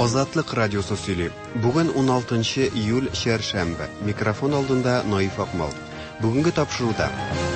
Азатлык радиосы сөйли. Бүген 16 июль шәршәмбе. Микрофон алдында Наиф Акмал. Бүгенге тапшыруда.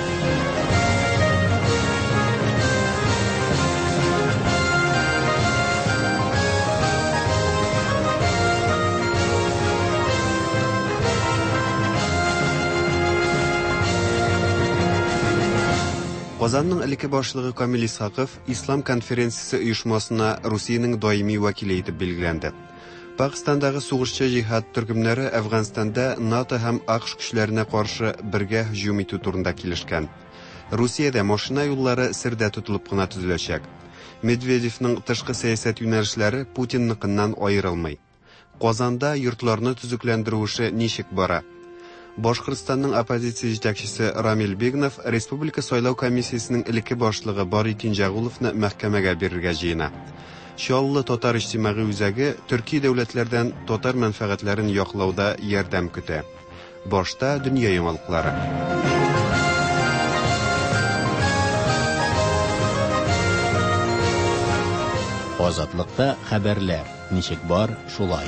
Казанның элекке башлыгы Камил Исхаков Ислам конференциясе оешмасына Русиянең даими вәкиле итеп билгеләнде. Пакистандагы сугышчы җиһад төркемнәре Әфганстанда НАТО һәм АКШ көчләренә каршы бергә һөҗүм итү турында килешкән. Русиядә машина юллары сердә тотылып кына төзеләчәк. Медведевның тышкы сәясәт юнәлешләре Путинныкыннан аерылмый. Казанда йортларны төзекләндерү эше ничек бара? Башкортстанның оппозиция җитәкчесе Рамил Бегнов Республика сайлау комиссиясенең элекке башлыгы Барый Кинҗәгуловны мәхкәмәгә бирергә җыена. Чаллы татар иҗтимагый үзәге Төрки дәүләтләрдән татар мәнфәгатьләрен яклауда ярдәм көтә. Башта дөнья яңалыклары. Азатлыкта хәбәрләр. Ничек бар, шулай.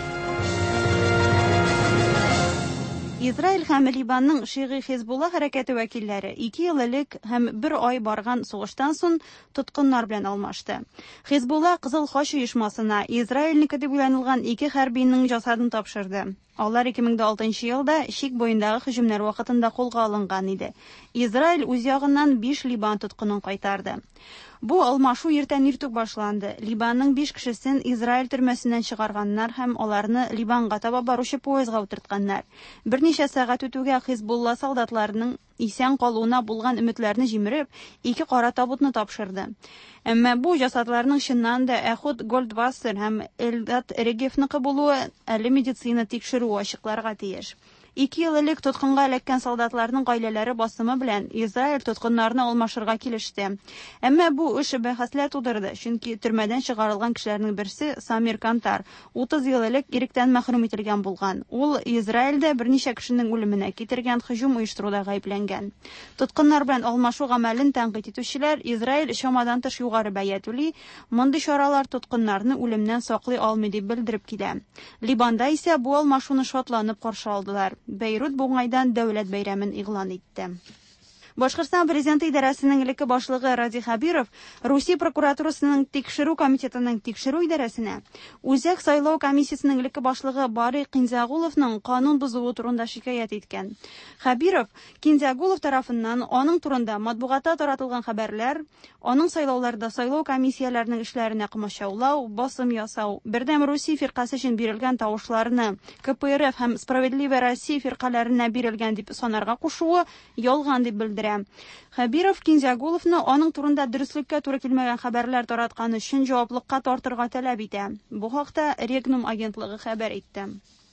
Израиль һәм Либанның Шиги Хизбулла хәрәкәте вәкилләре 2 ел элек һәм 1 ай барган сугыштан соң тоткыннар белән алмашты. Хизбулла Кызыл Хач оешмасына Израильнеке дип уйланылган 2 хәрбинең жасадын тапшырды. Алар 2006 елда Шик буендагы һөҗүмнәр вакытында кулга алынган иде. Израиль үз ягыннан 5 Либан тоткынын кайтарды. Бу алмашу иртән иртүк башланды. Либанның 5 кешесен Израиль төрмәсеннән чыгарганнар һәм аларны Либанга таба баручы поездга утыртканнар. Берничә сәгать үтүгә Хизбулла солдатларының исән калуына булган өметләрне җимереп, 2 кара табутны тапшырды. Әмма бу жасатларның чыннан да Эхуд Голдвассер һәм Элдат Регевныкы булуы әле медицина тикшерү ачыкларга тиеш. 2 ел элек тоткынга эләккән солдатларның гаиләләре басымы белән Израиль тоткыннарны алмашырга килеште. Әмма бу эш бәхәсләр тудырды, чөнки төрмәдән чыгарылган кешеләрнең берсе Самир Кантар 30 ел элек иректән мәхрүм ителгән булган. Ул Израильдә берничә кешенең үлеменә китергән һөҗүм оештыруда гаепләнгән. Тоткыннар белән алмашу гамәлен тәнкыйть итүчеләр Израиль шамадан тыш югары бәя түли, мондый чаралар тоткыннарны үлемнән саклый алмый дип белдереп килә. Либанда исә бу алмашуны шатланып каршы алдылар. Бейрут буңайдан дәүләт бәйрәмен игълан итте. Башкортстан президенты идарәсенең элекке башлыгы Ради Хабиров Русия прокуратурасының тикшерү комитетының тикшерү идарәсенә Үзәк сайлау комиссиясенең элекке башлыгы Барый Кинҗәгуловның канун бозуы турында шикаят иткән. Хабиров Кинҗәгулов тарафыннан аның турында матбугатта таратылган хәбәрләр, аның сайлауларда сайлау комиссияләренең эшләренә комачаулау, басым ясау, бердәм Русия фиркасы өчен бирелгән тавышларны КПРФ һәм Справедливая Россия фиркаларына бирелгән дип санарга кушуы ялган дип белдерә. Хабиров Кинҗәгуловны аның турында дөреслеккә туры килмәгән хәбәрләр таратканы өчен җаваплылыкка тартырга таләп итә. Бу хакта Регнум агентлыгы хәбәр итте.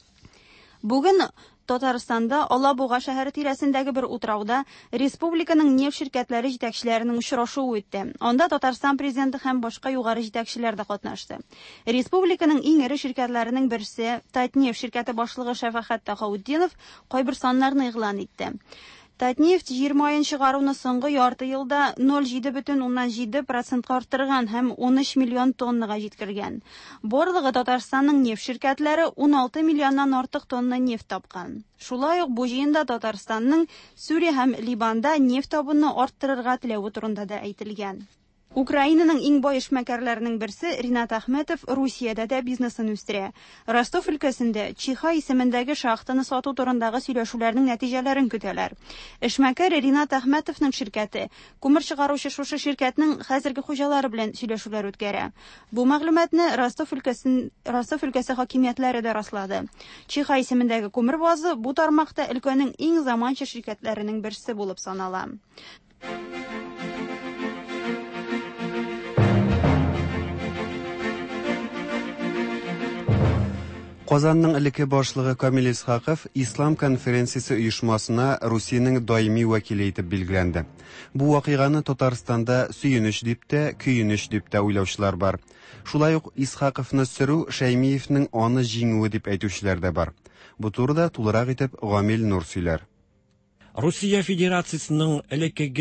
Бүген Татарстанда Алабуга шәһәре тирәсендәге бер утрауда республиканың нефть ширкәтләре җитәкчеләренең очрашуы үтте. Анда Татарстан президенты һәм башка югары җитәкчеләр дә катнашты. Республиканың иң ире ширкәтләренең берсе Татнефть ширкәте башлыгы Шәфәгать Тахаутдинов кайбер саннарны игълан итте. Татнефть 20 айын чыгаруны соңгы ярты елда 0,7% арттырган һәм 13 миллион тоннага җиткергән. Барлыгы Татарстанның нефть ширкәтләре 16 миллионнан артык тонна нефть тапкан. Шулай ук бу җыенда Татарстанның Сүрия һәм Либанда нефть табуны арттырырга теләве турында да әйтелгән. Украинаның иң бай эшмәкәрләренең берсе Ринат Әхмәтов Русиядә дә бизнесын үстерә. Ростов өлкәсендә Чиха исемендәге шахтаны сату турындагы сөйләшүләрнең нәтиҗәләрен көтәләр. Эшмәкәр Ринат Әхмәтовның ширкәте күмер чыгаручы шушы ширкәтнең хәзерге хуҗалары белән сөйләшүләр үткәрә. Бу мәгълүматны Ростов өлкәсе хакимиятләре дә раслады. Чиха исемендәге күмер базы бу тармакта өлкәнең иң заманча ширкәтләренең берсе булып санала. Казанның элекке башлыгы Камил Исхаков Ислам конференциясе оешмасына Русиянең даими вәкиле итеп билгеләнде. Бу вакыйганы Татарстанда сөенеч дип тә, көенеч дип тә уйлаучылар бар. Шулай ук Исхаковны сөрү Шәймиевнең аны җиңүе дип әйтүчеләр дә бар. Бу турыда тулырак итеп Гамил Нур сөйләр. Русия Федерациясының элеккеге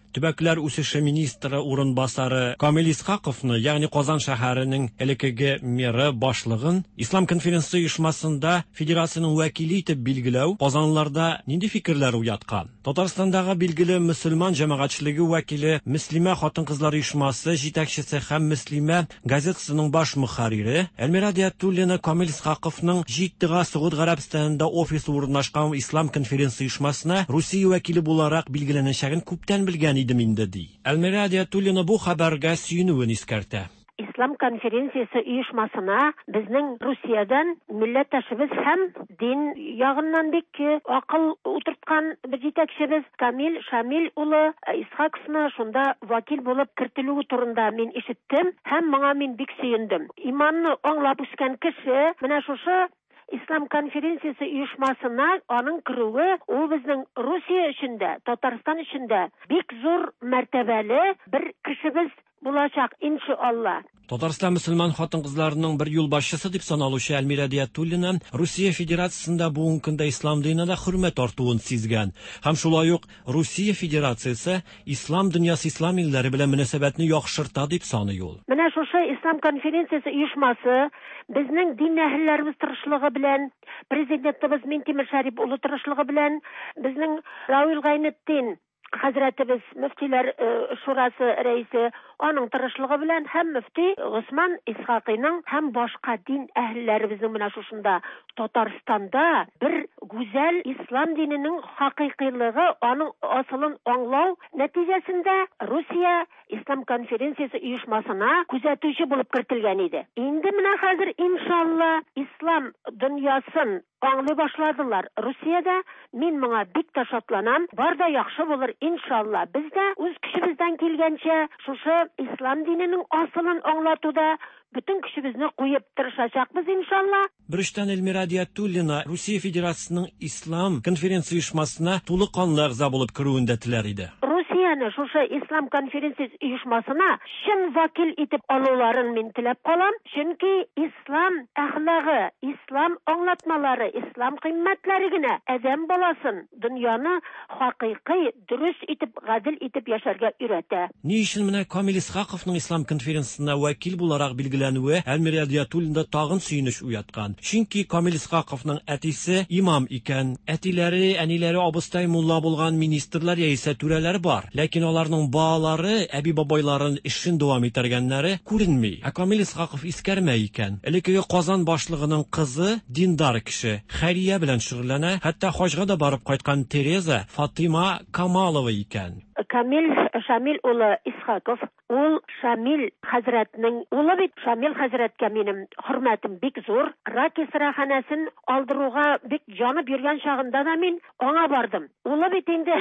төбәкләр үсеше министры урынбасары Камил Исхаковны, ягъни Казан шәһәренең элеккеге мэры башлыгын Ислам конференциясе оешмасында федерациянең вәкиле итеп билгеләү Казанларда нинди фикерләр уяткан? Татарстандагы билгеле мөселман җәмәгатьчелеге вәкиле Мөслимә хатын-кызлар оешмасы җитәкчесе һәм Мөслимә газетасының баш мөхәррире Әлмира Диятуллина Камил Исхаковның Җиддәгә Сауд Гарәбстанында офисы урнашкан Ислам конференциясе оешмасына Русия вәкиле буларак билгеләнәчәген күптән белгән идем инде ди. Әлмира Диятуллина бу хәбәргә сөенүен искәртә. Ислам конференциясе оешмасына безнең Русиядән милләттәшебез һәм дин ягыннан бик акыл утырткан бер җитәкчебез Камил Шамил улы Исхаковны шунда вакил булып кертелүе турында мин ишеттем һәм моңа мин бик сөендем. Иманны аңлап үскән кеше менә шушы Ислам конференциясе оешмасына аның керүе ул безнең Русия өчендә, Татарстан өчендә бик зур мәртәбәле бер кешебез булачак иншалла. Татарстан мөселман хатын-кызларының бер юлбашчысы дип саналучы Әлмира Диятуллина Русия Федерациясында бүгенге көндә ислам диненә хөрмәт артуын сизгән. Һәм шулай ук Русия Федерациясе ислам дөньясы ислам илләре белән мөнәсәбәтне яхшырта дип саный ул. Менә шушы Ислам конференциясе оешмасы безнең дин әһелләребез тырышлыгы белән, президентыбыз Минтимер Шәрип улы тырышлыгы белән, безнең Рауил Гайнетдин Хәзрәтебез мөфтиләр шурасы рәисе аның тырышлыгы белән һәм мөфти Госман Исхакыйның һәм башка дин әһелләребезнең менә шушында Татарстанда бер гүзәл ислам диненең хакыйкыйлыгы, аның асылын аңлау нәтиҗәсендә Русия Ислам конференциясе оешмасына күзәтүче булып кертелгән иде. Инде менә хәзер иншалла ислам дөньясын аңлый башладылар. Русиядә мин моңа бик тә шатланам. Бар да яхшы булыр иншалла. Без дә үз көчебездән килгәнчә шушы ислам диненең асылын аңлатуда bütün көчебезне куеп тырышачакбыз иншалла. Бирштан Эльмира Диятуллина Русия Федерациясының Ислам конференция оешмасына тулы канлы әгъза булып керүен дә теләр иде. Русияны шушы Ислам конференциясе оешмасына чын вакил итеп алуларын мин теләп калам. Чөнки ислам әхлагы, ислам аңлатмалары, ислам кыйммәтләре генә адәм баласын дөньяны хакыйкый, дөрес итеп, гадел итеп яшәргә өйрәтә. Ни өчен менә Камил Исхаковның Ислам конференциясына вакил буларак билгеләнүе Әлмира Диятуллинда тагын сөенеч уяткан. Чөнки Камил Исхаковның әтисе имам икән, әтиләре, әниләре абыстай мулла булган министрлар яисә түрәләр бар. Ләкин аларның балалары, әби-бабайларын эшен дәвам итәргәннәре күренми. Ә Камил Исхаков искәрмәй икән. Элекеге Казан башлыгының кызы диндар кеше, хәрия белән шөгыльләнә, хәтта хаҗга да барып кайткан Тереза Фатыма Камалова икән. Камил Шамил улы Исхаков, ул Шамил хәзрәтнең улы бит. Шамил хәзрәткә минем хөрмәтем бик зур. Рак исраханәсен алдыруга бик җанып йөргән чагында да мин аңа бардым. Улы бит инде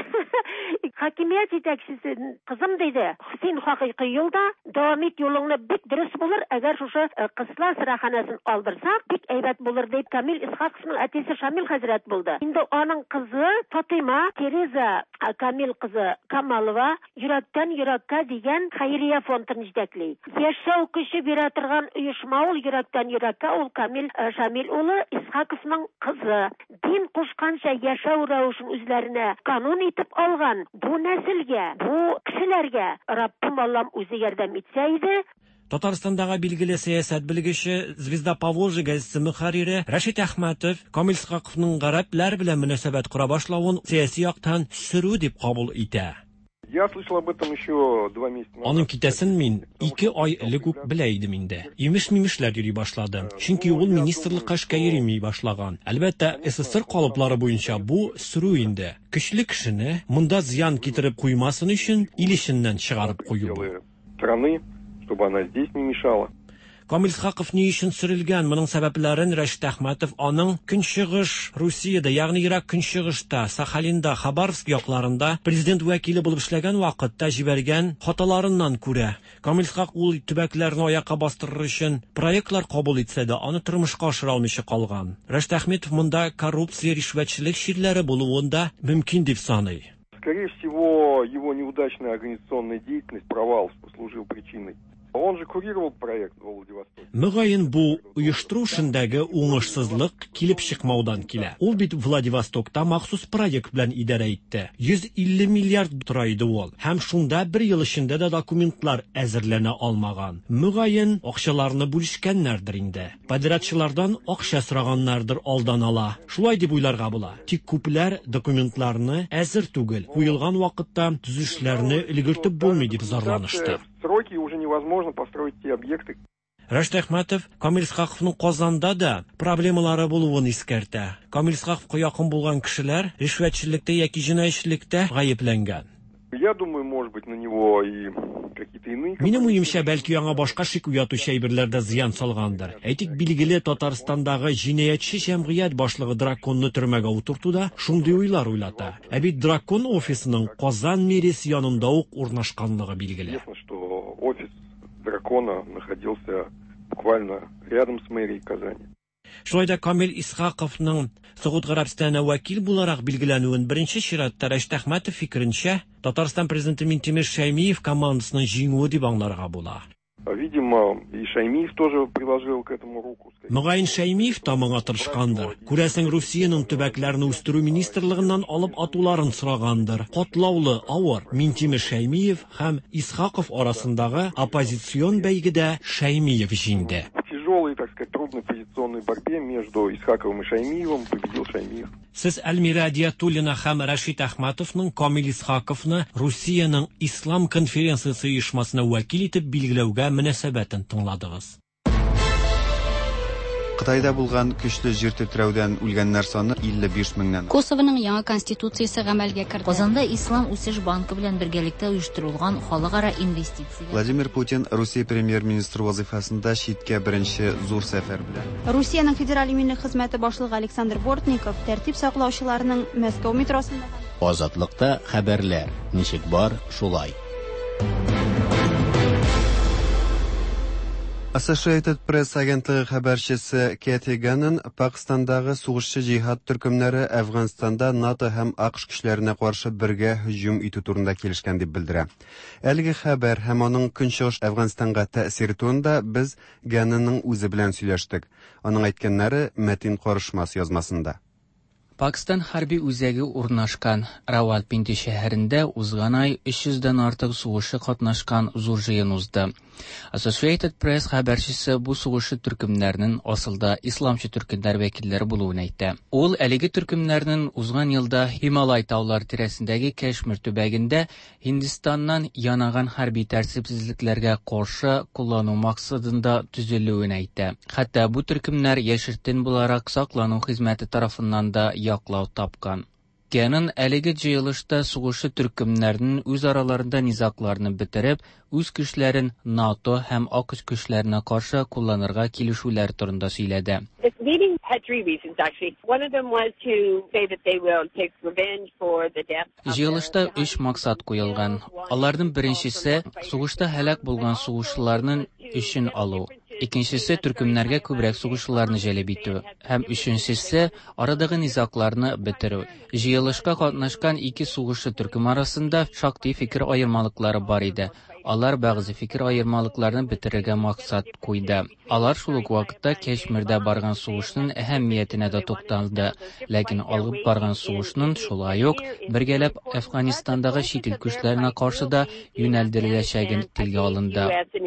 хакимият җитәкчесе кызым диде. Син хакыйкый юлда дәвам ит, юлыңны бик дөрес булыр. Әгәр шушы кысла исраханәсен алдырсак, бик әйбәт булыр дип Камил Исхаковның әтисе Шамил хәзрәт булды. Инде аның кызы Фатыма Тереза Камил кызы Камалова йөрәктән йөрәккә дигән хәйрия фондын җитәкли. Яшәү көче бирә торган оешма ул, йөрәктән йөрәккә. Ул Камил Шамил улы Исхаковның кызы. Дин кушканча яшәү рәвешен үзләренә канун итеп алган бу нәселгә, бу кешеләргә Раббим Аллам үзе ярдәм итсә иде. Татарстандагы билгеле сәясәт белгече Звезда Поволжья газетасы мөхәррире Рәшит Әхмәтов Камил Исхаковның гарәпләр белән мөнәсәбәт кура башлавын сәяси яктан сөрү дип кабул итә. Я слышал об этом еще 2 месяца назад. Аның китәсен мин 2 ай элек үк белә идем инде. Имеш-мимешләр йөри башлады. Чөнки ул министрлыкка эшкә йөрми башлаган. Әлбәттә, СССР калыплары буенча бу сөрү инде. Көчле кешене монда зыян китереп куймасын өчен ил ишеннән чыгарып кую. Страны, чтобы она здесь не мешала. Камил Исхаков ни өчен сөрелгән, моның сәбәпләрен Рәшит Әхмәтов аның Көнчыгыш Русиядә, ягъни Ирак Көнчыгышта, Сахалинда, Хабаровск якларында президент вәкиле булып эшләгән вакытта җибәргән хаталарыннан күрә. Камил Исхак ул төбәкләрне аякка бастырыр өчен проектлар кабул итсә дә, аны тормышка ашыра алмыйча калган. Рәшит Әхмәтов монда коррупция, ришвәтчелек чирләре булуын да мөмкин дип саный. Скорее всего, его неудачная организационная деятельность, провал послужил причиной. Он же курировал проект в Владивостоке. Мөгаен бу оештыру эшендәге уңышсызлык килеп чыкмаудан килә. Ул бит Владивостокта махсус проект белән идарә итте. 150 миллиард тора иде ул. Һәм шунда бер ел эчендә дә документлар әзерләнә алмаган. Мөгаен акчаларны бүлешкәннәрдер инде. Подрядчылардан акча сораганнардыр алдан ала. Шулай дип уйларга була. Тик күпләр документларны әзер түгел. Куелган вакытта төзүшләрне өлгертеп булмый дип зарланышты. Сроки уже невозможно построить те объекты. Рәшит Әхмәтов Камил Исхаковның Казанда да проблемалары булуын искәртә. Камил Исхаковка якын булган кешеләр ришвәтчелектә яки җинаятьчелектә гаепләнгән. Я думаю, может быть, на него и какие-то иные... Минем уемча, бәлки яңа башка шик уятучы әйберләрдә зыян салгандыр. Әйтик, билгеле Татарстандагы җинаятьче җәмгыять башлыгы драконны төрмәгә утыртуда шундый уйлар уйлата. Ә бит дракон офисының Казан мэриясе янында ук урнашканлыгы билгеле. Ясно, что офис дракона находился буквально рядом с мэрией Казани. Шулай да Камил Исхаковның Согуд Гарәбстанә вәкил буларак билгеләнүен беренче чиратта Рәшит Әхмәтов фикеренчә Татарстан президенты Минтимер Шәймиев командасының җиңүе дип аңларга була. Видимо, и Шаймиев тоже приложил к этому руку. Мөгаен Шәймиев та моңа тырышкандыр. Күрәсең, Русиянең төбәкләрне үстерү министрлыгыннан алып атуларын сорагандыр. Катлаулы, авыр Минтимер Шәймиев һәм Исхаков арасындагы оппозицион бәйгедә Шәймиев җиңде. Тяжелой, так сказать, трудной позиционной борьбе между Исхаковым и Шаймиевым победил Шаймиев. Сез Әлмира Диятуллина һәм Рәшит Әхмәтовның Камил Исхаковны Русиянең Ислам конференциясе оешмасына вәкил итеп билгеләүгә мөнәсәбәтен тыңладыгыз. Кытайда булган көчле җир тетрәүдән үлгәннәр саны 55 меңнән. Косовоның яңа конституциясе гамәлгә керде. Казанда Ислам үсеш банкы белән бергәлектә оештырылган халыкара инвестиция. Владимир Путин Русия премьер-министры вазифасында читкә беренче зур сәфәр белән. Русиянең федераль иминлек хезмәте башлыгы Александр Бортников тәртип саклаучыларның Мәскәү метросында Азатлыкта хәбәрләр. Ничек бар, шулай. Associated Press агентлыгы хәбәрчесе Кэти Ганнон Пакистандагы сугышчы җиһад төркемнәре Әфганстанда НАТО һәм АКШ көчләренә каршы бергә һөҗүм итү турында килешкән дип белдерә. Әлеге хәбәр һәм аның көнчыгыш Әфганстанга тәэсире турында без Ганнонның үзе белән сөйләштек. Аның әйткәннәре Мәтин Карышмас язмасында. Пакистан хәрби үзәге урнашкан Равалпинди шәһәрендә узган ай 300-дән артык сугышы катнашкан зур җыен узды. Associated Press хәбәрчесе бу сугышы төркемнәрнең асылда исламчы төркемнәр вәкилләре булуын әйтте. Ул әлеге төркемнәрнең узган елда Хималай таулар тирәсендәге Кашмир төбәгендә Һиндистаннан янаган хәрби тәртипсезлекләргә каршы куллану максатында төзелүен әйтте. Хәтта бу төркемнәр яшертен буларак саклану хезмәте тарафыннан да яклау тапкан. Ганнон әлеге җыелышта сугышы төркемнәрнең үз араларында низакларны бетереп, үз көчләрен НАТО һәм АКШ көчләренә каршы кулланырга килешүләр турында сөйләде. Җыелышта 3 максат куелган. Аларның беренчесе сугышта һәлак булган сугышларның өчен алу. Икенчесе төркемнәргә күбрәк сугышларны җәлеп итү һәм өченчесе арадагы низакларны бетерү. Җыелышка катнашкан 2 сугышы төркем арасында шактый фикер аермалыклары бар иде. Алар бәгъзе фикер аермалыкларны бетерергә максат куйды. Алар шул ук вакытта Кашмирдә барган сугышның әһәмиятенә дә тукталды. Ләкин алып барган сугышның шулай ук бергәләп Әфганстандагы чит ил көчләренә каршы да юнәлдереләчәген телгә алынды.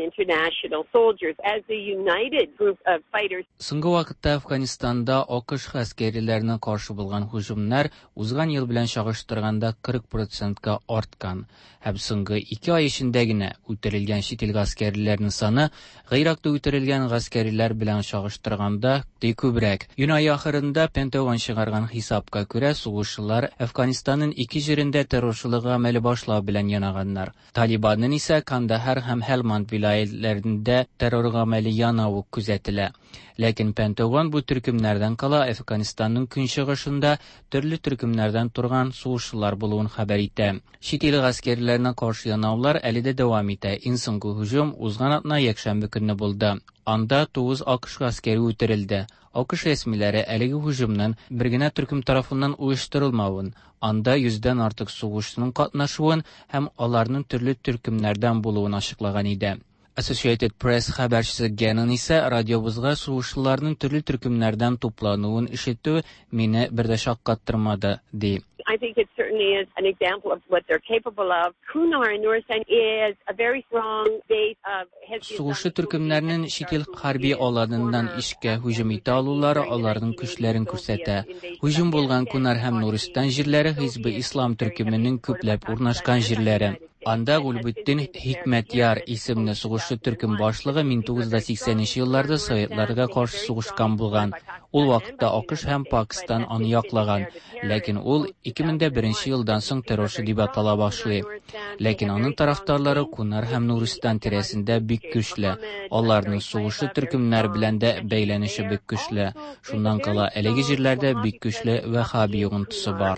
Соңгы вакытта Әфганстанда АКШ гаскәрләренә каршы булган һөҗүмнәр узган ел белән чагыштырганда 40%-ка арткан. Һәм соңгы 2 ай эчендә генә үтерелгән чит ил гаскәрләренең саны Гыйракта үтерелгән гаскәрләр белән чагыштырганда күбрәк. Июнь ае ахырында Пентагон чыгарган хисапка күрә, сугышчылар Әфганстанның 2 җирендә террорчылык гамәле башлау белән янаганнар. Талибанның исә Кандахар һәм Һелманд вилаятларында террор гамәле янавы күзәтелә. Ләкин Пентагон бу төркемнәрдән кала Әфганстанның көнчыгышында төрле төркемнәрдән торган сугышчылар булуын хәбәр итә. Чит ил гаскәрләренә каршы янаулар әле дә дәвам итә. Иң соңгы һөҗүм узган атна якшәмбе көнне булды. Анда 9 АКШ гаскәре үтерелде. АКШ рәсмиләре әлеге һөҗүмнең бер генә төркем тарафыннан оештырылмавын, анда 100-дән артык сугышчының катнашуын һәм аларның төрле төркемнәрдән булуын ачыклаган иде. Associated Press хәбәрчесе Геннон исә радиобызга сугышлыларның төрле төркемнәрдән туплануын ишетү мине бер дә шаккаттырмады, ди. I think it certainly is an example of what they're capable of. Kunar in Nuristan is a very strong base of Сугышы төркемнәрнең шител хәрби аланыннан ишкә һөҗүм итә алулары аларның көчләрен күрсәтә. Һөҗүм булган Кунар һәм Нуристан җирләре Хизбе Ислам төркеменең күпләп урнашкан җирләре. Анда Гулбуттин Хикмәтяр исемле сугышы төркем башлыгы 1980 елларда Советларга каршы сугышкан булган. Ул вакытта АКШ һәм Пакистан аны яклаган, ләкин ул 2001 елдан соң террорчы дип атала башлый. Ләкин аның тарафдарлары Кунар һәм Нуристан тирәсендә бик көчле. Аларның сугышы төркемнәр белән дә бәйләнеше бик көчле. Шуннан кала әлеге җирләрдә бик көчле ваһаби йогынтысы бар.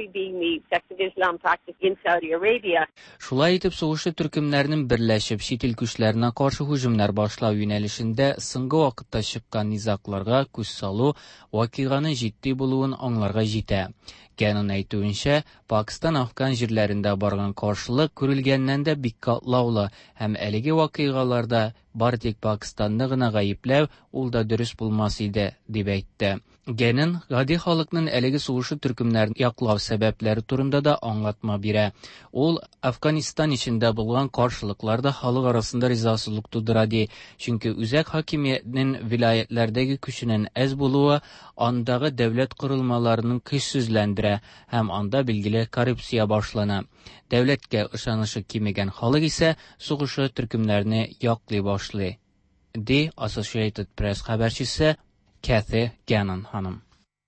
Шулай итеп, сугышы төркемнәрнең берләшеп чит ил көчләренә каршы һөҗүмнәр башлау юнәлешендә соңгы вакытта чыккан низакларга күз салу вакыйганың җитди булуын аңларга җитә. Геннон әйтүенчә, Пакистан-Афган җирләрендә барган каршылык күрелгәннән дә бик катлаулы һәм әлеге вакыйгаларда бар тик Пакистанны гына гаепләү ул да дөрес булмас иде, дип әйтте. Геннон гади халыкның әлеге сугышы төркемнәрен яклау сәбәпләре турында да аңлатма бирә. Ул Афганистан ичендә булган каршылыкларда халык арасында ризасызлык тудыра ди, чөнки үзәк хакимиятнең вилаятләрдәге көченең әз булуы андагы дәүләт корылмаларының көчсезләндерә һәм анда билгеле коррупция башлана. Дәүләткә ышанышы кимегән халык исә сугышы төркемнәрне яклый башлый, ди Associated Press хәбәрчесе Kathy Gannon ханым.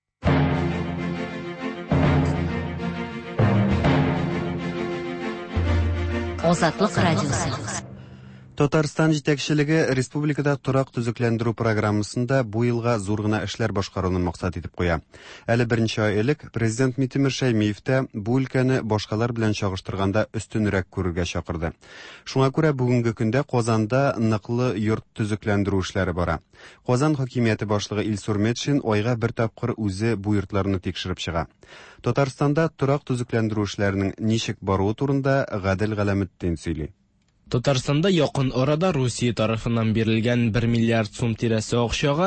Азатлык радиосы. Татарстан җитәкчелеге республикада торак төзекләндерү программасында бу елга зур гына эшләр башкаруны максат итеп куя. Әле беренче ай элек президент Митимир Шәймиев тә бу өлкәне башкалар белән чагыштырганда өстенрәк күрергә чакырды. Шуңа күрә бүгенге көндә Казанда ныклы йорт төзекләндерү эшләре бара. Казан хакимияте башлыгы Илсур Метшин айга бер тапкыр үзе бу йортларны тикшереп чыга. Татарстанда торак төзекләндерү эшләренең ничек баруы турында Гадел Галәметдин сөйли. Татарстанда якын арада Русия тарафынан бирелгән 1 миллиард сум тирәсе акчага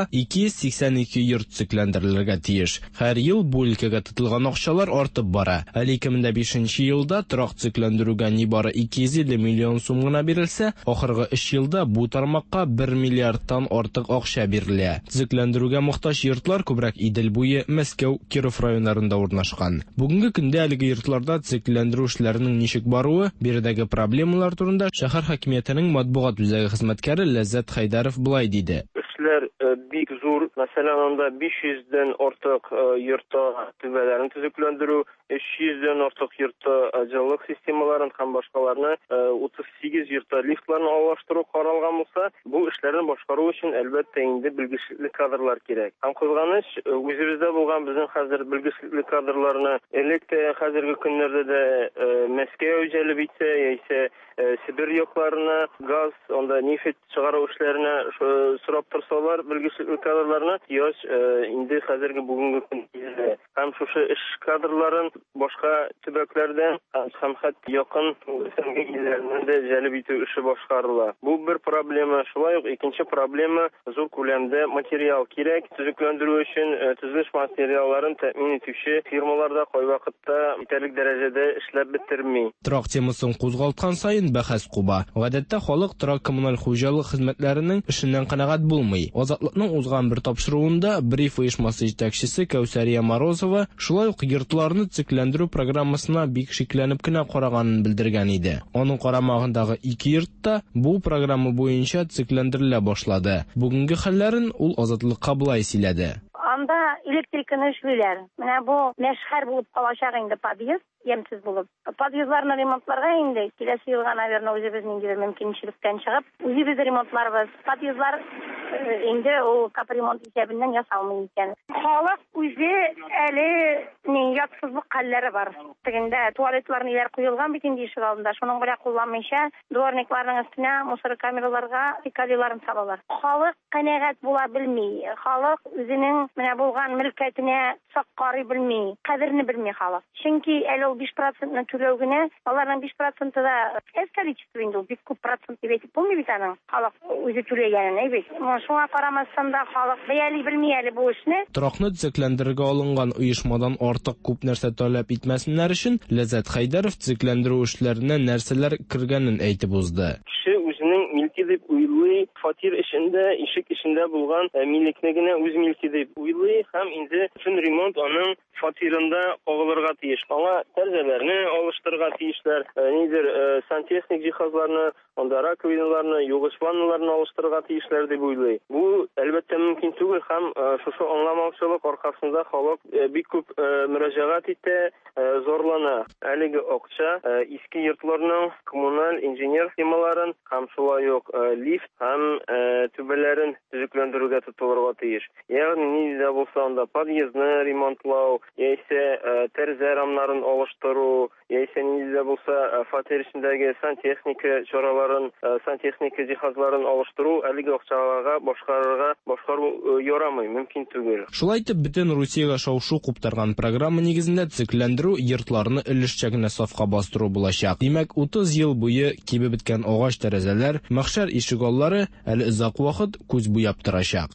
282 йорт төзекләндерелергә тиеш. Һәр ел бу өлкәгә тотылган акчалар артып бара. Әле 2005 елда торак төзекләндерүгә нибары 250 миллион сум гына бирелсә, ахыргы 3 елда бу тармакка 1 миллиардтан артык акча бирелә. Төзекләндерүгә мохтаҗ йортлар күбрәк Идел буе, Мәскәү, Киров районнарында урнашкан. Бүгенге көндә әлеге йортларда төзекләндерү эшләренең ничек баруы, биредәге проблемалар турында шәһәр хакимиятенең матбугат үзәге хезмәткәре Ләззәт Хайдаров булай диде. Эшләр бик зур. Мәсәлән, анда 500дән артык йортта төбәләрен төзекләндерү, 300дән артык йортта җылылык системаларын һәм башкаларны, 38 йортта лифтларны алыштыру каралган булса, бу эшләрне башкару өчен әлбәттә инде белгечле кадрлар кирәк. Һәм кызганыч, үзебездә булган безнең хәзер белгечле кадрларны электә хәзерге көннәрдә дә Мәскәү җәлеп итсә, яисә Сибир якларына газ, анда нефть чыгару эшләренә сорап торсалар, белгечле кадрларны яш инде хәзерге бүгенге көндә һәм шушы эш кадрларын башка төбәкләрдән һәм хәтта якын илләрдән дә җәлеп итү эше башкарыла. Бу бер проблема. Шулай ук икенче проблема зур күләмдә материал кирәк. Төзекләндерү өчен төзелеш материалларын тәэмин итүче фирмаларда кайвакытта итәрлек дәрәҗәдә эшләп бетерми. Торак темасын кузгалткан сайын бәхәс куба. Гадәттә халык торак коммуналь хуҗалык хезмәтләренең эшеннән канәгать булмый. Азатлыкның узган бер тапшыруында Бриф оешмасы җитәкчесе Кәүсәрия Морозова шулай ук йортларны төзекләндерү программасына бик шикләнеп кенә караганын белдергән иде. Аның карамагындагы 2 йортта бу программа буенча төзекләндерелә башлады. Бүгенге хәлләрен ул Азатлыкка булай сөйләде. Анда электриканы эшлиләр. Менә бу мәшһәр булып калачак инде подъезд, ямсыз булып. Подъездларны ремонтларга инде киләсе елга, наверное, үзебезнең инде мөмкинчелектән чыгып, үзебез ремонтларбыз. Подъездлар инде ул капремонт исәбеннән ясалмый икән. Халык үзе әле ятсызлык хәлләре бар. Тегендә туалетлар ниләр куелган бит инде ишек алдында. Шуның белән кулланмыйча дворникларның өстенә мусор камераларга фекалийларын салалар. Халык канәгать була белми. Халык үзенең менә булган булган мөлкәтенә сак карый белми, кадерне белми халык. Чөнки әле ул 5%-ны түләү генә, аларның 5%-ы да әз количество инде, бик күп процент дип әйтеп булмый бит аның. Халык үзе түләгәнен әйбит. Шуңа карамастан да халык бәяли белми әле бу эшне. Торакны төзекләндерергә алынган оешмадан артык күп нәрсә таләп итмәсеннәр өчен Ләззәт Хайдаров төзекләндерү эшләренә нәрсәләр кергәнен әйтеп узды. Кеше үзенең милки дип уйлый, фатир эшендә, ишек эшендә булган милекне генә үз милки дип уйлый һәм инде bütün ремонт аның фатирында кагылырга тиеш. Аңа тәрҗәләрне алыштырырга тиешләр, нидер сантехник җиһазларны, анда раковиналарны, югыш ванналарны алыштырырга тиешләр дип уйлый. Бу әлбәттә мөмкин түгел һәм шушы аңламаучылык аркасында халык бик күп мөрәҗәгать итә, зорлана. Әлеге акча иске йортларның коммуналь инженер схемаларын һәм шулай ук лифт һәм түбәләрен төзекләндерүгә тотылырга тиеш. Ягъни нидә булса анда подъездны ремонтлау, яисә тәрәзә рамнарын алыштыру, яисә нидә булса фатир эчендәге сантехника чараларын, сантехника җиһазларын алыштыру әлеге акчаларга башкару ярамый, мөмкин түгел. Шулай итеп, бөтен Русиягә шау-шу куптарган программа нигезендә төзекләндерү йортларны өлешчә генә сафка бастыру булачак. Димәк, 30 ел буе кибеп беткән агач тәрәзәләр, мәхшәр ишегаллары әле озак вакыт күз буяп торачак.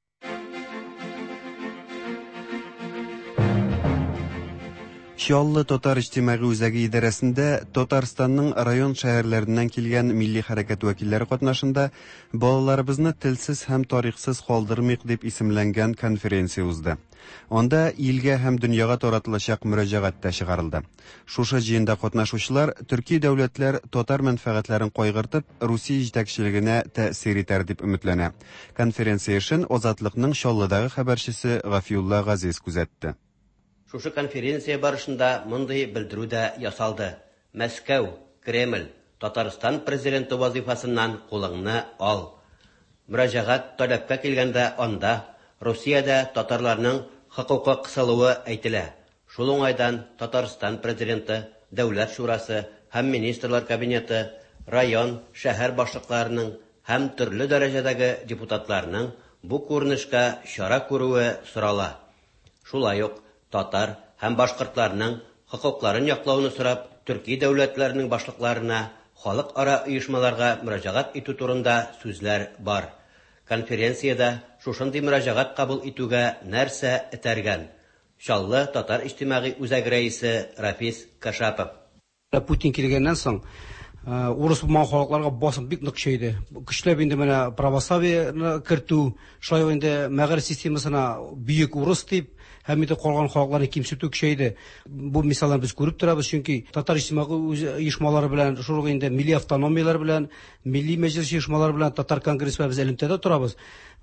Чаллы Татар иҗтимагый үзәге идарәсендә Татарстанның район шәһәрләреннән килгән милли хәрәкәт вәкилләре катнашында балаларыбызны телсез һәм тарихсыз калдырмыйк дип исемләнгән конференция узды. Анда илгә һәм дөньяга таратылачак мөрәҗәгать тә чыгарылды. Шушы җыенда катнашучылар төрки дәүләтләр татар мәнфәгатьләрен кайгыртып, Русия җитәкчелегенә тәэсир итәр дип өметләнә. Конференция эшен Азатлыкның Чаллыдагы хәбәрчесе Гафиулла Газиз күзәтте. Шушы конференция барышында мондый белдерү дә ясалды. Мәскәү, Кремль, Татарстан президенты вазифасыннан кулыңны ал. Мөрәҗәгать таләпкә килгәндә анда Русиядә татарларның хокукы кысылуы әйтелә. Шул уңайдан Татарстан президенты, Дәүләт шурасы һәм министрлар кабинеты, район, шәһәр башлыкларының һәм төрле дәрәҗәдәге депутатларның бу күренешкә чара күрүе сорала. Шулай ук татар һәм башкортларның хокукларын яклауны сорап, төрки дәүләтләренең башлыкларына, халыкара оешмаларга мөрәҗәгать итү турында сүзләр бар. Конференциядә шушындый мөрәҗәгать кабул итүгә нәрсә этәргән? Чаллы Татар иҗтимагый үзәге рәисе Рафис Кашапов. Путин килгәннән соң урыс булмаган халыкларга басым бик нык көчәйде. Көчләп инде менә православиены кертү, шулай инде мәгәр системасына бөек урыс дип һәм инде калган халыкларны кимсетү көчәйде. Бу мисалларны без күреп торабыз, чөнки татар иҗтимагый оешмалары белән, шул инде милли автономиялар белән, милли мәҗлес оешмалары белән татар конгрессы без элемтәдә торабыз.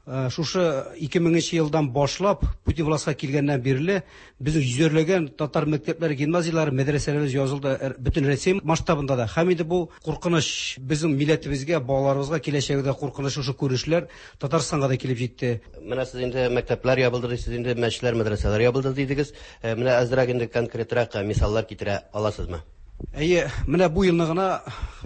Шушы 2000 елдан башлап Путин властька килгәннән бирле безнең йөзәрләгән татар мәктәпләре, гимназияләре, мәдрәсәләребез язылды бөтен Россия масштабында да. Һәм инде бу куркыныч безнең милләтебезгә, балаларыбызга киләчәгендә куркыныч шушы күрешләр Татарстанга да килеп җитте. Менә сез инде мәктәпләр ябылды, сез инде мәчетләр, мәдрәсәләр ябылды дидегез. Менә әзрәк инде конкретрак мисаллар китерә аласызмы? Әйе, менә бу елны гына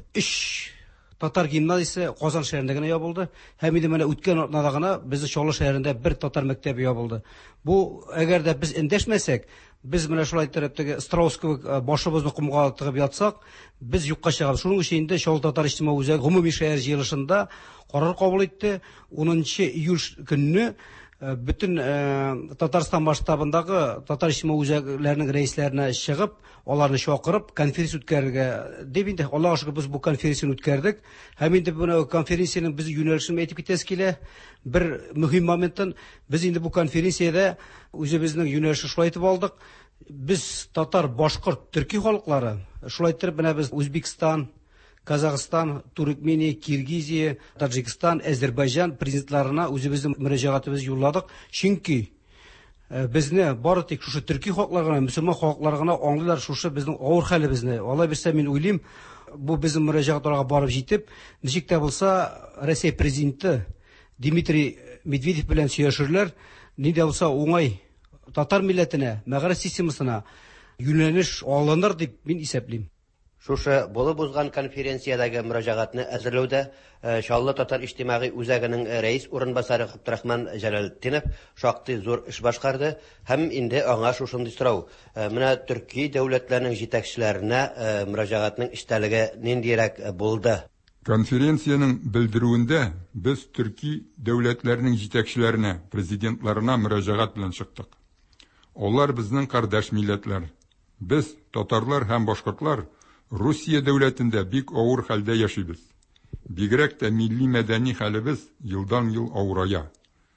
3 татар гимназиясе Казан шәһәрендә генә ябылды. Һәм инде менә үткән атнада гына безнең Чаллы шәһәрендә бер татар мәктәбе ябылды. Бу әгәр дә без эндәшмәсәк, без менә шулай тарафтагы Страускова башыбызны кумга тыгып ятсак, без юкка чыгабыз. Шуның өчен инде Чаллы Татар иҗтимагый үзәге гомуми шәһәр җыелышында карар кабул итте. 10 июль көнне bütün Татарстан масштабындагы татар иҗтимагый үзәкләренең рәисләренә чыгып, аларны чакырып, конференция үткәрергә дип инде Аллаһка шөкер без бу конференцияны үткәрдек. Һәм инде бу конференциянең без юнәлешен әйтеп китәс килә. Бер мөһим моментын без инде бу конференциядә үзебезнең юнәлешне шулай итеп алдык. Без татар, башкорт, төрки халыклары, шулай итеп менә без Үзбекстан, Казахстан, Туркмения, Киргизия, Таджикстан, Азербайҗан президентларына үзебезнең мөрәҗәгатыбыз юлладык. Чөнки безне бары тик шушы төрки халыкларына, мөселман халыкларына аңлыйлар шушы безнең авыр хәлебезне. Алай берсә мин уйлыйм, бу безнең мөрәҗәгатларга барып җитеп, ничек тә булса Россия президенты Дмитрий Медведев белән сөйләшерләр, ни дә булса уңай татар милләтенә, мәгъриф системасына юнәлеш алыныр дип мин исәплим. Шушы булып узган конференциядәге мөрәҗәгатьне әзерләүдә Чаллы татар иҗтимагый үзәгенең рәис урынбасары Габдрахман Җәләлетдинов шактый зур эш башкарды һәм инде аңа шушындый сорау. Менә Төрки дәүләтләренең җитәкчеләренә мөрәҗәгатьнең эштәлеге ниндирәк булды? Конференциянең белдерүендә без Төрки дәүләтләренең җитәкчеләренә, президентларына мөрәҗәгать белән чыктык. Алар безнең кардәш милләтләр. Без, татарлар һәм башкортлар, Русия дәүләтендә бик авыр хәлдә яшибез. Бигрәк тә милли мәдәни хәлебез елдан-ел авырая.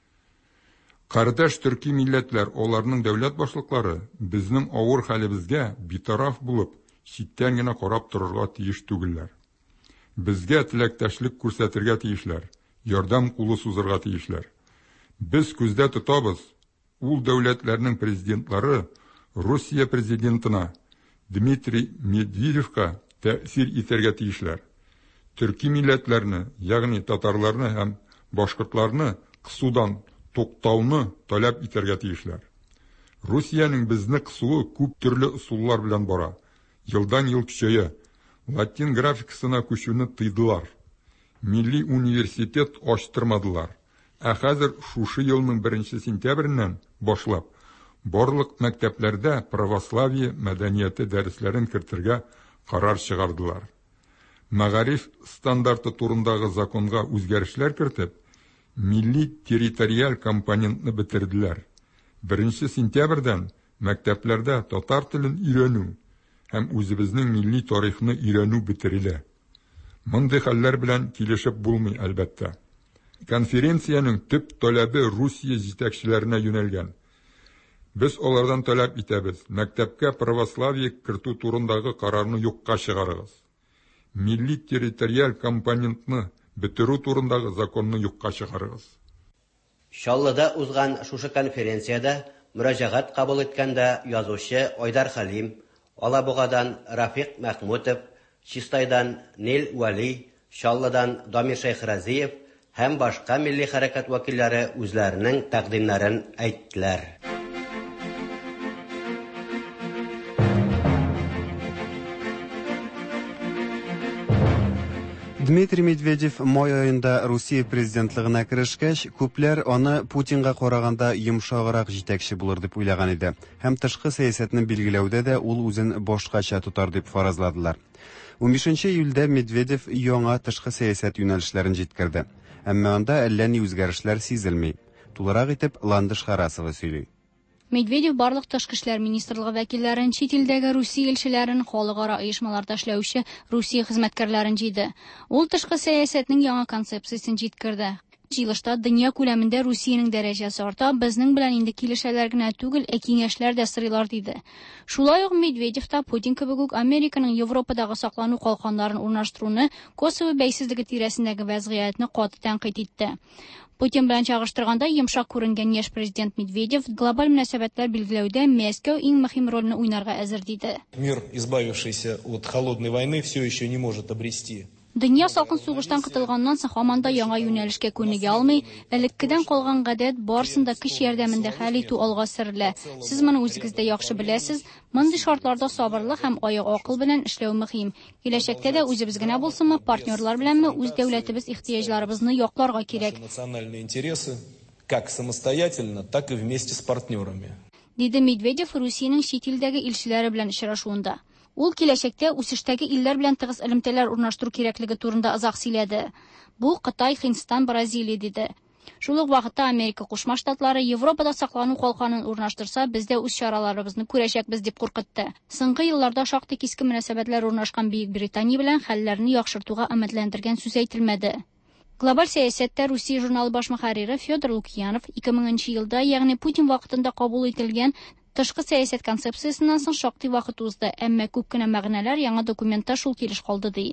Кардәш төрки милләтләр, аларның дәүләт башлыклары безнең авыр хәлебезгә битараф булып, читтән генә карап торырга тиеш түгелләр. Безгә теләктәшлек күрсәтергә тиешләр, ярдәм кулы сузырга тиешләр. Без күздә тотабыз, ул дәүләтләрнең президентлары Русия президентына Дмитрий Медведевка тәэсир итәргә тиешләр. Төрки милләтләрне, ягъни татарларны һәм башкортларны кысудан туктауны таләп итәргә тиешләр. Русиянең безне кысуы күп төрле усуллар белән бара. Елдан-ел көчәя. Латин графикасына күчүне тыйдылар. Милли университет ачтырмадылар. Хәзер шушы елның 1 сентябреннән башлап барлык мәктәпләрдә православие мәдәнияте дәресләрен кертергә карар чыгардылар. Мәгариф стандарты турындагы законга үзгәрешләр кертеп, милли территориаль компонентны бетерделәр. 1 сентябрьдән мәктәпләрдә татар телен өйрәнү һәм үзебезнең милли тарихны өйрәнү бетерелә. Мондый хәлләр белән килешеп булмый, әлбәттә. Конференциянең төп таләбе Русия җитәкчеләренә юнәлгән. Без алардан таләп итәбез, мәктәпкә православие кертү турындагы карарны юкка чыгарыгыз. Милли территориаль компонентны бетерү турындагы законны юкка чыгарыгыз. Чаллыда узган шушы конференциядә мөрәҗәгать кабул иткәндә язучы Айдар Халим, Алабугадан Рафик Мәхмүтов, Чистайдан Нил Вали, Чаллыдан Дамир Шәйхразиев һәм башка милли хәрәкәт вәкилләре үзләренең тәкъдимнәрен әйттеләр. Дмитрий Медведев май айында Русия президентлыгына керешкәч, күпләр аны Путинга караганда йомшаграк җитәкче булыр дип уйлаган иде. Һәм тышкы сәясәтне билгеләүдә дә ул үзен башкача тутар дип фаразладылар. 15 июльдә Медведев яңа тышкы сәясәт юнәлешләрен җиткерде. Әмма анда әллә ни үзгәрешләр сизелми. Тулырак итеп Ландыш Харасова сөйли. Медведев барлык тышкы эшләр министрлыгы вәкилләрен, чит илдәге Русия илчеләрен, халыкара оешмаларда эшләүче Русия хезмәткәрләрен җыйды. Ул тышкы сәясәтнең яңа концепциясен җиткерде. Җыелышта дөнья күләмендә Русиянең дәрәҗәсе арта, безнең белән инде килешәләр генә түгел, киңәшләр дә сорыйлар диде. Шулай ук Медведев та Путин кебек үк Американың Европадагы саклану калканнарын урнаштыруны, Косово бәйсезлеге тирәсендәге вәзгыятьне каты тәнкыйть итте. Путин белән чагыштырганда йомшак күренгән яшь президент Медведев глобаль мөнәсәбәтләр билгеләүдә Мәскәү иң мөһим рольне уйнарга әзер диде. Мир, избавившийся от холодной войны, все еще не может обрести. Дөнья салкын сугыштан кытылганнан соң һаман да яңа юнәлешкә күнегә алмый, элеккедән калган гадәт барсын да көч ярдәмендә хәл итү алга сөрелә. Сез моны үзегездә яхшы беләсез. Мондый шартларда сабырлык һәм аяк акыл белән эшләү мөһим. Киләчәктә дә үзебез генә булсынмы, партнерлар беләнме үз дәүләтебез ихтыяҗларыбызны якларга кирәк. Национальные интересы как самостоятельно, так и вместе с партнерами. Диде Медведев Русиянең чит илдәге илчеләре белән очрашуында. Ул киләчәктә үсештәге илләр белән тыгыз элемтәләр урнаштыру кирәклеге турында озак сөйләде. Бу Кытай, Һиндстан, Бразилия диде. Шул ук вакытта Америка Кушма Штатлары Европада саклану калканын урнаштырса, бездә үз чараларыбызны күрәчәкбез дип куркытты. Соңгы елларда шактый кискен мөнәсәбәтләр урнашкан Бөек Британия белән хәлләрне яхшыртуга өметләндергән сүз әйтелмәде. Глобаль сәясәттә Русия журналы баш мөхәррире Федор Лукьянов 2000 елда, ягъни Путин вакытында кабул ителгән тышкы сәясәт концепциясеннән соң шактый вакыт узды, әмма күп кенә мәгънәләр яңа документта шул килеш калды ди.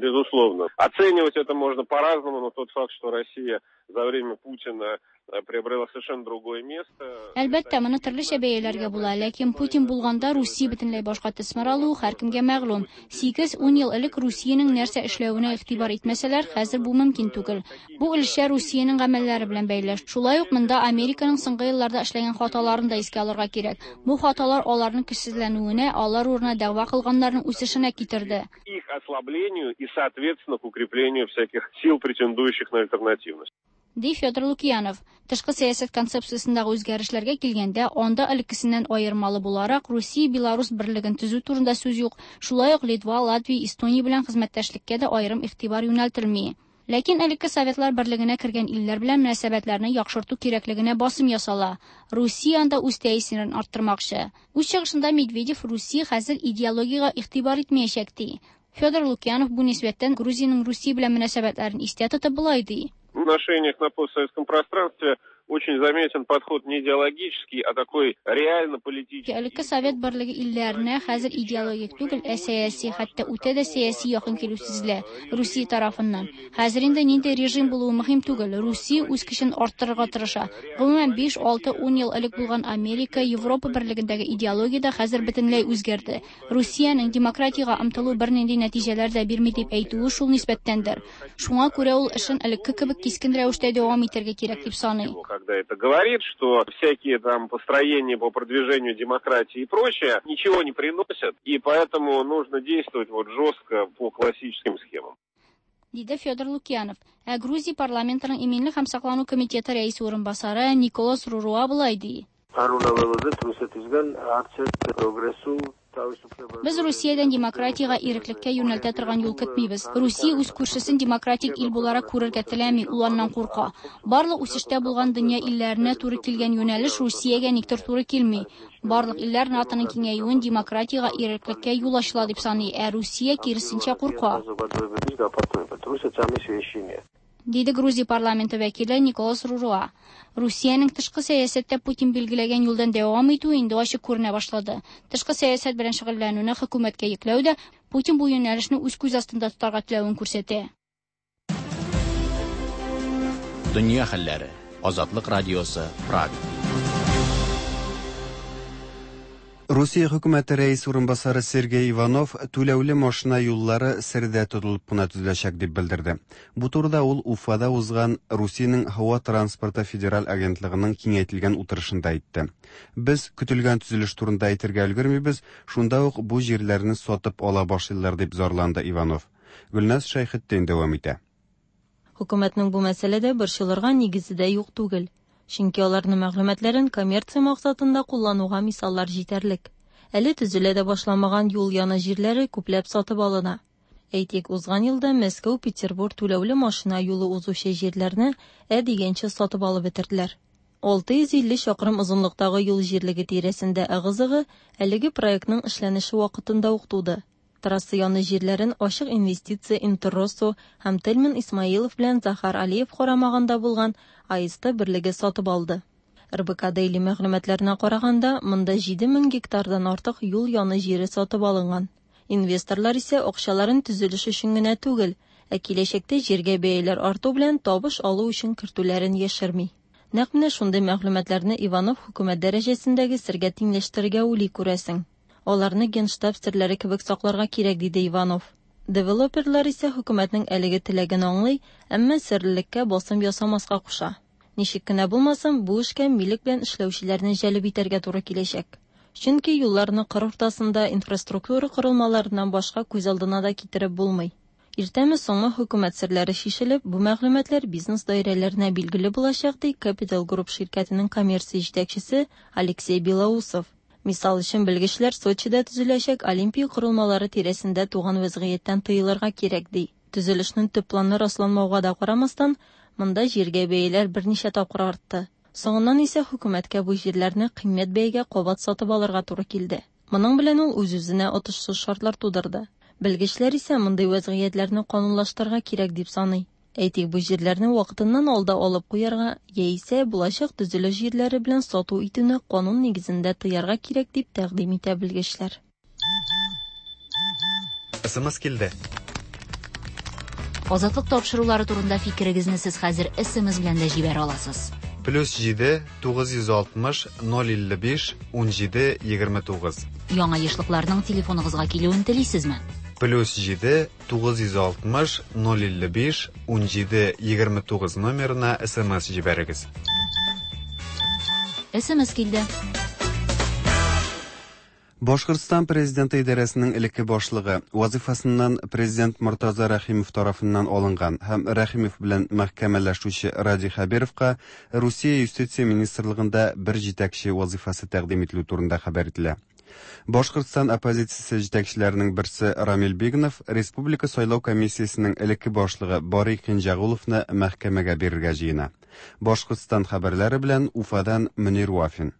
безусловно. Оценивать это можно по-разному, но тот факт, что Россия за время Путина приобрела совершенно другое место. Әлбәттә, моны төрлечә бәяләргә була, ләкин Путин булганда Русия бөтенләй башка төсмер алу һәркемгә мәгълүм. 8-10 ел элек Русиянең нәрсә эшләвенә игътибар итмәсәләр, хәзер бу мөмкин түгел. Бу өлешчә Русиянең гамәлләре белән бәйле. Шулай ук монда Американың соңгы елларда эшләгән хаталарын да искә алырга кирәк. Бу хаталар аларның көчсезләнүенә, алар урынына дәгъва кылганнарның үсешенә китерде. Их ослаблению и, соответственно, к укреплению всяких сил, претендующих на альтернативность. Ди Федор Лукьянов. Тышкы сәясәт концепциясендәге үзгәрешләргә килгәндә, анда элеккесеннән аермалы буларак Русия-Беларус берлеген төзү турында сүз юк. Шулай ук Литва, Латвия, Эстония белән хезмәттәшлеккә дә аерым игътибар юнәлтелми. Ләкин элекке Советлар берлегенә кергән илләр белән мөнәсәбәтләрне яхшырту кирәклегенә басым ясала. Русия анда үз тәэсирен арттырмакчы. Үз чыгышында Медведев Русия хәзер идеологиягә игътибар итмәячәк ди. Федор Лукьянов бу нисбәттән Грузиянең Русия белән мөнәсәбәтләрен истә тотып булай ди. В отношениях на постсоветском пространстве очень заметен подход не идеологический, а такой реально политический. Элекке Совет берлеге илләренә хәзер идеологик түгел, сәяси, хәтта үтә дә сәяси якын килүсезләр Русия тарафыннан. Хәзер инде нинди режим булуы мөһим түгел. Русия үз көчен арттырырга тырыша. Гомумән 5, 6, 10 ел элек булган Америка, Европа берлегендәге идеология да хәзер бөтенләй үзгәрде. Русиянең демократиягә омтылу бернинди нәтиҗәләр дә бирми дип әйтүе шул нисбәттәндер. Шуңа күрә ул эшен элекке кебек кискен рәвештә дәвам итәргә кирәк дип саный. Когда это говорит, что всякие там построения по продвижению демократии и прочее ничего не приносят, и поэтому нужно действовать вот жестко по классическим схемам. Диде Федор Лукьянов. Грузия парламентының иминлек һәм саклану комитеты рәисе урынбасары Николас Руруа булай ди. Без Русиядән демократиягә иреклеккә юнәлтә торган юл көтмибез. Русия үз күршесен демократик ил буларак күрергә теләми, ул аннан курка. Барлык үсештә булган дөнья илләренә туры килгән юнәлеш Русиягә никтер туры килми. Барлык илләр НАТОның киңәюен демократиягә иреклеккә юл ачыла дип саный, Русия киресенчә курка. Диде Грузия парламенты вәкиле Николас Руруа. Русиянең тышкы сәясәттә Путин билгеләгән юлдан дәвам итүе инде ачык күренә башлады. Тышкы сәясәт белән шөгыльләнүне хөкүмәткә йөкләү дә Путин бу юнәлешне үз күз астында тотарга теләвен күрсәтә. Дөнья хәлләре. Азатлык радиосы, Прага. Русия хөкүмәте рәис урынбасары Сергей Иванов түләүле машина юллары сердә тотылып кына төзеләчәк дип белдерде. Бу турыда ул Уфада узган Русиянең һава транспорты федераль агентлыгының киңәйтелгән утырышында әйтте. Без көтелгән төзелеш турында әйтергә өлгермибез, шунда ук бу җирләрне сатып ала башлыйлар дип зарланды Иванов. Гөлназ Шәйхетдин дәвам итә. Хөкүмәтнең бу мәсьәләдә борчылырга нигезе дә юк түгел. Чөнки аларның мәгълүматларын коммерция максатында куллануга мисаллар җитәрлек. Әле төзелә дә башламаган юл яны җирләре күпләп сатып алына. Әйтик, узган елда Мәскәү-Петербург түләүле машина юлы узучы җирләрне дигәнчә сатып алып бетерделәр. 650 чакрым озынлыктагы юл җирлеге тирәсендә агызыгы әлеге проектның эшләнеше вакытында ук туды. Трасса яны җирләрен ачык инвестиция Интерросо һәм Тельман Исмаилов белән Захар Алиев карамагында булган АИСТ берлеге сатып алды. РБК Дейли мәгълүматларына караганда, монда 7000 гектардан артык юл яны җире сатып алынган. Инвесторлар исә акчаларын төзелеш өчен генә түгел, киләчәктә җиргә бәяләр арту белән табыш алу өчен кертүләрен яшерми. Нәкъ менә шундый мәгълүматларны Иванов хөкүмәт дәрәҗәсендәге сергә тиңләштерергә уйлый күрәсең. Аларны генштаб серләре кебек сакларга кирәк, диде Иванов. Девелоперлар исә хөкүмәтнең әлеге теләген аңлый, әмма серлелеккә басым ясамаска куша. Ничек кенә булмасын, бу эшкә милек белән эшләүчеләрне җәлеп итәргә туры киләчәк. Чөнки юлларны кыр уртасында инфраструктура корылмаларыннан башка күз алдына да китереп булмый. Иртәме соңмы хөкүмәт серләре шишелеп, бу мәгълүматлар бизнес даирәләренә билгеле булачак, ди Capital Group ширкәтенең коммерция җитәкчесе Алексей Белоусов. Мисал өчен белгечләр Сочида төзеләчәк Олимпия корылмалары тирәсендә туган вазгыятьтән тыелырга кирәк, ди. Төзелешнең төп планы расланмауга да карамастан, монда җиргә бәяләр берничә тапкыр артты. Соңыннан исә хөкүмәткә бу җирләрне кыйммәт бәягә кабат сатып алырга туры килде. Моның белән ул үз-үзенә отышсыз шартлар тудырды. Белгечләр исә мондый вазгыятьләрне канунлаштырырга кирәк дип саный. Әйтик, бу җирләрне вакытыннан алда алып куярга, яисә булачак төзелеш җирләре белән сату итүне канун нигезендә тыярга кирәк дип тәкъдим итә белгечләр. СМС килде. Азатлык тапшырулары турында фикерегезне сез хәзер SMS белән дә җибәрә аласыз. +7 960 055 17 29. Яңа ешлыкларның телефоныгызга килүен телисезме? +7 960 055 17 29 номерына SMS җибәрегез. SMS килде. Башкортстан президенты идарәсенең элекке башлыгы вазифасыннан президент Муртаза Рахимов тарафыннан алынган һәм Рахимов белән мәхкәмәләшүче Ради Хабировка Русия юстиция министрлыгында бер җитәкче вазифасы тәкъдим ителү турында хәбәр ителә. Башкортстан оппозициясе җитәкчеләренең берсе Рамил Бигнов Республика сайлау комиссиясенең элекке башлыгы Барый Кинҗагуловны мәхкәмәгә бирергә җыена. Башкортстан хәбәрләре белән Уфадан Мөнир Вафин.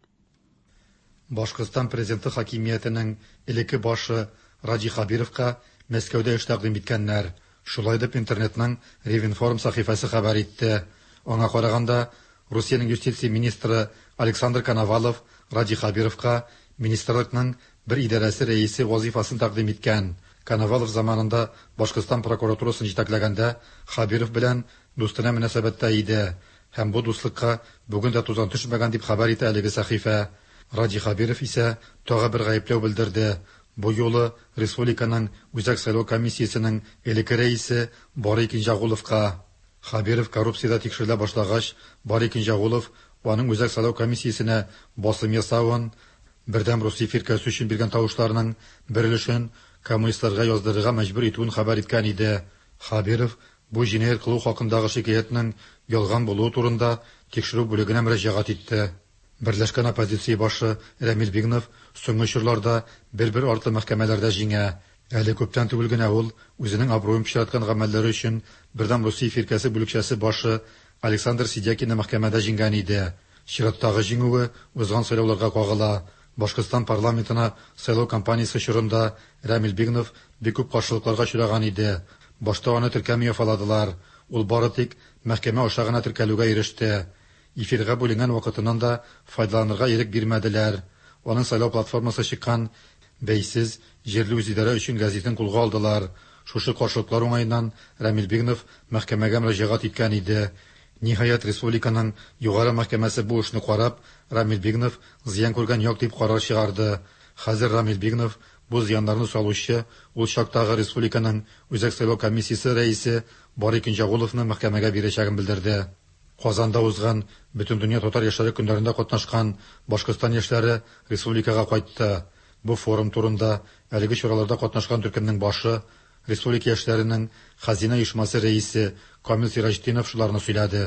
Башкортстан президенты хакимиятенең элекке башы Ради Хабировка Мәскәүдә эш тәкъдим иткәннәр. Шулай дип интернетның Ревинформ сәхифәсе хәбәр итте. Аңа караганда, Русиянең юстиция министры Александр Коновалов Ради Хабировка министрлыкның бер идарәсе рәисе вазифасын тәкъдим иткән. Коновалов заманында Башкортстан прокуратурасын җитәкләгәндә Хабиров белән дустына мөнәсәбәттә иде. Һәм бу дуслыкка бүген дә тузан төшмәгән дип хәбәр итә әлеге сәхифә. Ради Хабиров исә тагы бер гаепләү белдерде. Бу юлы республиканың үзәк сайлау комиссиясенең элекке рәисе Барый Кинҗагуловка. Хабиров коррупциядә тикшерелә башлагач, Барый Кинҗагулов аның үзәк сайлау комиссиясенә басым ясавын, бердәм Русия фиркасы өчен биргән тавышларның бер өлешен коммунистларга яздырырга мәҗбүр итүен хәбәр иткән иде. Хабиров бу җинаять кылу хакындагы шикаятның ялган булуы турында тикшерү бүлегенә мөрәҗәгать итте. Берләшкән оппозиция башы Рамил Бигнов соңгы чорларда бер-бер артлы мәхкәмәләрдә җиңә. Әле күптән түгел генә ул үзенең абруен пычраткан гамәлләре өчен бердәм Русия фиркасы бүлекчәсе башы Александр Сидякинны мәхкәмәдә җиңгән иде. Чираттагы җиңүе узган сайлауларга кагыла. Башкортстан парламентына сайлау кампаниясе чорында Рамил Бигнов бик күп каршылыкларга очраган иде. Башта аны теркәми яфаладылар. Ул бары тик мәхкәмә аша гына теркәлүгә иреште. Эфирга бүленгән вакытыннан да файдаланырга ирек бирмәделәр. Аның сайлау платформасы чыккан бәйсез җирле үзидарә өчен гәзитен кулга алдылар. Шушы каршылыклар уңаеннан Рамил Бигнов мәхкәмәгә мөрәҗәгать иткән иде. Ниһаять республиканың югары мәхкәмәсе бу эшне карап, Рамил Бигнов зыян күргән як дип карар чыгарды. Хәзер Рамил Бигнов бу зыяннарны салучы, ул чактагы республиканың үзәк сайлау комиссиясе рәисе Барый Кинҗагуловны мәхкәмәгә бирәчәген белдерде. Казанда узган Бөтен дөнья татар яшьләре көннәрендә катнашкан Башкортстан яшьләре республикага кайтты. Бу форум турында әлеге чараларда катнашкан төркемнең башы, республика яшьләренең хәзинә оешмасы рәисе Камил Сираҗетдинов шуларны сөйләде.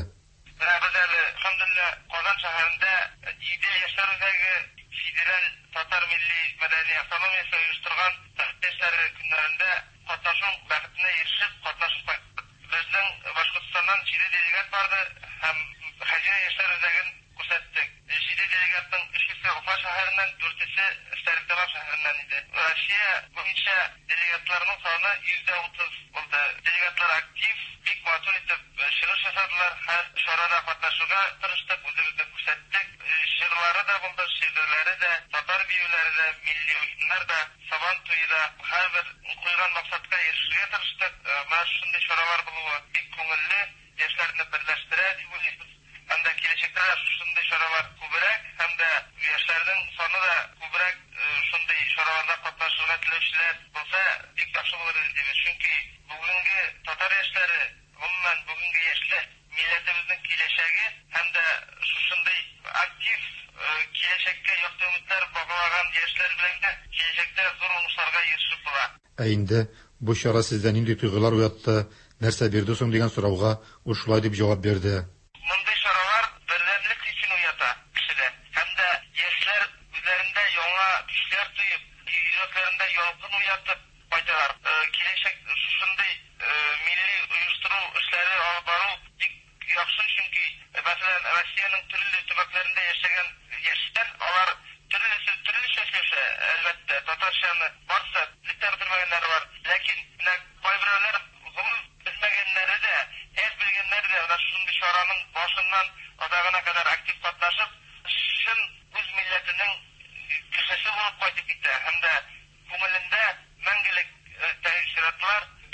Казан шәһәрендә идея яшьләрендәге федераль татар милли мәдәни автономиясе оештырган яшьләре көннәрендә катнашу бәхетенә ирешеп катнашып безнең Башкортстаннан 7 делегат барды һәм хәзинә яшьләрендәген күрсәттек. 7 делегатның 3-се Уфа шәһәреннән, 4-се Стәрлетамак шәһәреннән иде. Россия буенча делегатларның саны 130 булды. Делегатлар актив, бик матур итеп чыгыш ясадылар. Һәр чарада катнашуга тырыштык, үзебезне күрсәттек. Чырлары да булды, шигырьләре дә, татар биюләре дә, милли уеннар да, Сабан туе да һәрбер куйган максатка ирешергә тырыштык. Менә шундый чаралар булуы бик күңелле, яшьләрне берләштерә дип уйлыйбыз. Һәм дә киләчәктә шундый чаралар күбрәк, һәм дә яшьләрнең саны да күбрәк шундый чараларда катнашырга теләүчеләр булса, бик яхшы булыр дип. Чөнки бүгенге татар яшьләре, гомумән бүгенге яшьләр милләтебезнең киләчәге һәм дә шундый актив киләчәккә якты өметләр баглаган яшьләр белән дә киләчәктә зур уңышларга ирешеп була. Инде бу чара сездә нинди туйгылар уятты, нәрсә бирде соң дигән сорауга ул шулай дип җавап бирде. Мондый чаралар бердәмлек хисен уята кешедә. Һәм дә яшьләр үзләрендә яңа көчләр туеп, йөрәкләрендә ялкын уятып кайталар. Киләчәк шундый милли оештыру эшләре алып бару бик яхшы, чөнки мәсәлән Россиянең төрле төбәкләрендә яшәгән яшьләр, алар төрлечә яшә, әлбәттә, татарчаны барса белмәгәннәре бар. Ләкин кайберәүләр гомум белмәгәннәре дә, белгәннәре дә шундый чараның башыннан адагына кадәр актив катнашып, шын үз милләтенең кешесе булып кайтып китә. Һәм дә күңелендә мәңгелек тәэсиратлар, киләчәк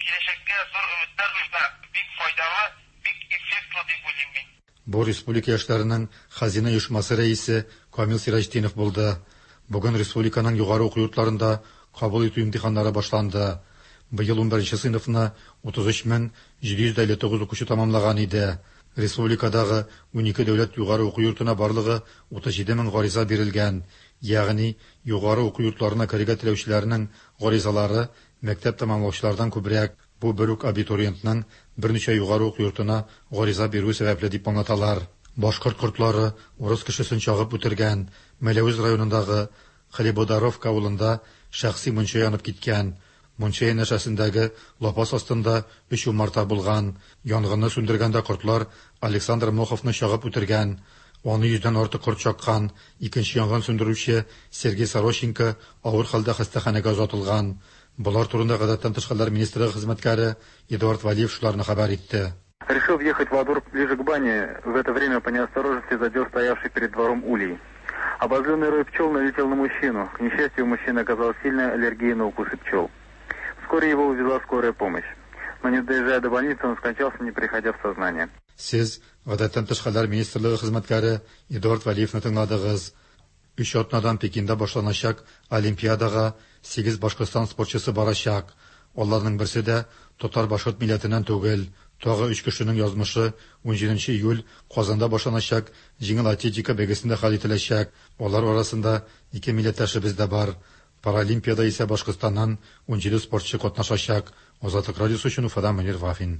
киләчәккә зур өметләр белән бик файдалы, бик эффектлы дип уйлыйм мин. Бу республика яшьләренең хәзинә оешмасы рәисе Камил Сираҗдинов булды. Бүген республиканың югары уку йортларында кабул итү имтиханнары башланды. Быел 11 сыйныфны 33,759 укучы тамамлаган иде. Республикадагы 12 дәүләт югары уку йортына барлыгы 37,000 гариза бирелгән. Ягъни югары уку йортларына керергә теләүчеләрнең гаризалары мәктәп тамамлаучылардан күбрәк. Бу бер үк абитуриентның берничә югары уку йортына гариза бирү сәбәпле дип аңлаталар. Башкорт кортлары урыс кешесен чагып үтергән. Мәләвез районындагы Хлебодаровка авылында шәхси мунча янып киткән. Мунча янәшәсендәге лапас астында 3 умарта булган. Янгынны сүндергәндә кортлар Александр Моховны чагып үтергән. Аны 100дән артык корт чаккан. Икенче янгын сүндерүче Сергей Сорощенко авыр хәлдә хастаханәгә озатылган. Булар турында гадәттән тыш хәлләр министры хезмәткәре Эдуард Валиев шуларны хәбәр итте. Решил въехать во двор ближе к бане, в это время по неосторожности задел стоявший перед двором улей. Обозленный рой пчел налетел на мужчину. К несчастью, у мужчины оказалась сильная аллергия на укусы пчел. Вскоре его увезла скорая помощь. Но не доезжая до больницы, он скончался, не приходя в сознание. Сез гадәттән тыш хәлләр министрлыгы хезмәткәре Эдуард Валиевны тыңладыгыз. 3 атнадан Пекинда башланачак Олимпиадага 8 Башкортстан спортчысы барачак. Аларның берсе дә татар башкорт милләтеннән түгел. Тагы 3 кешенең язмышы 17 июль Казанда башланачак җиңел атлетика бәйгесендә хәл ителәчәк. Алар арасында 2 милләттәшебез дә бар. Паралимпиада исә Башкортстаннан 17 спортчы катнашачак. Азатлык радиосы өчен Уфадан Мөнир Вафин.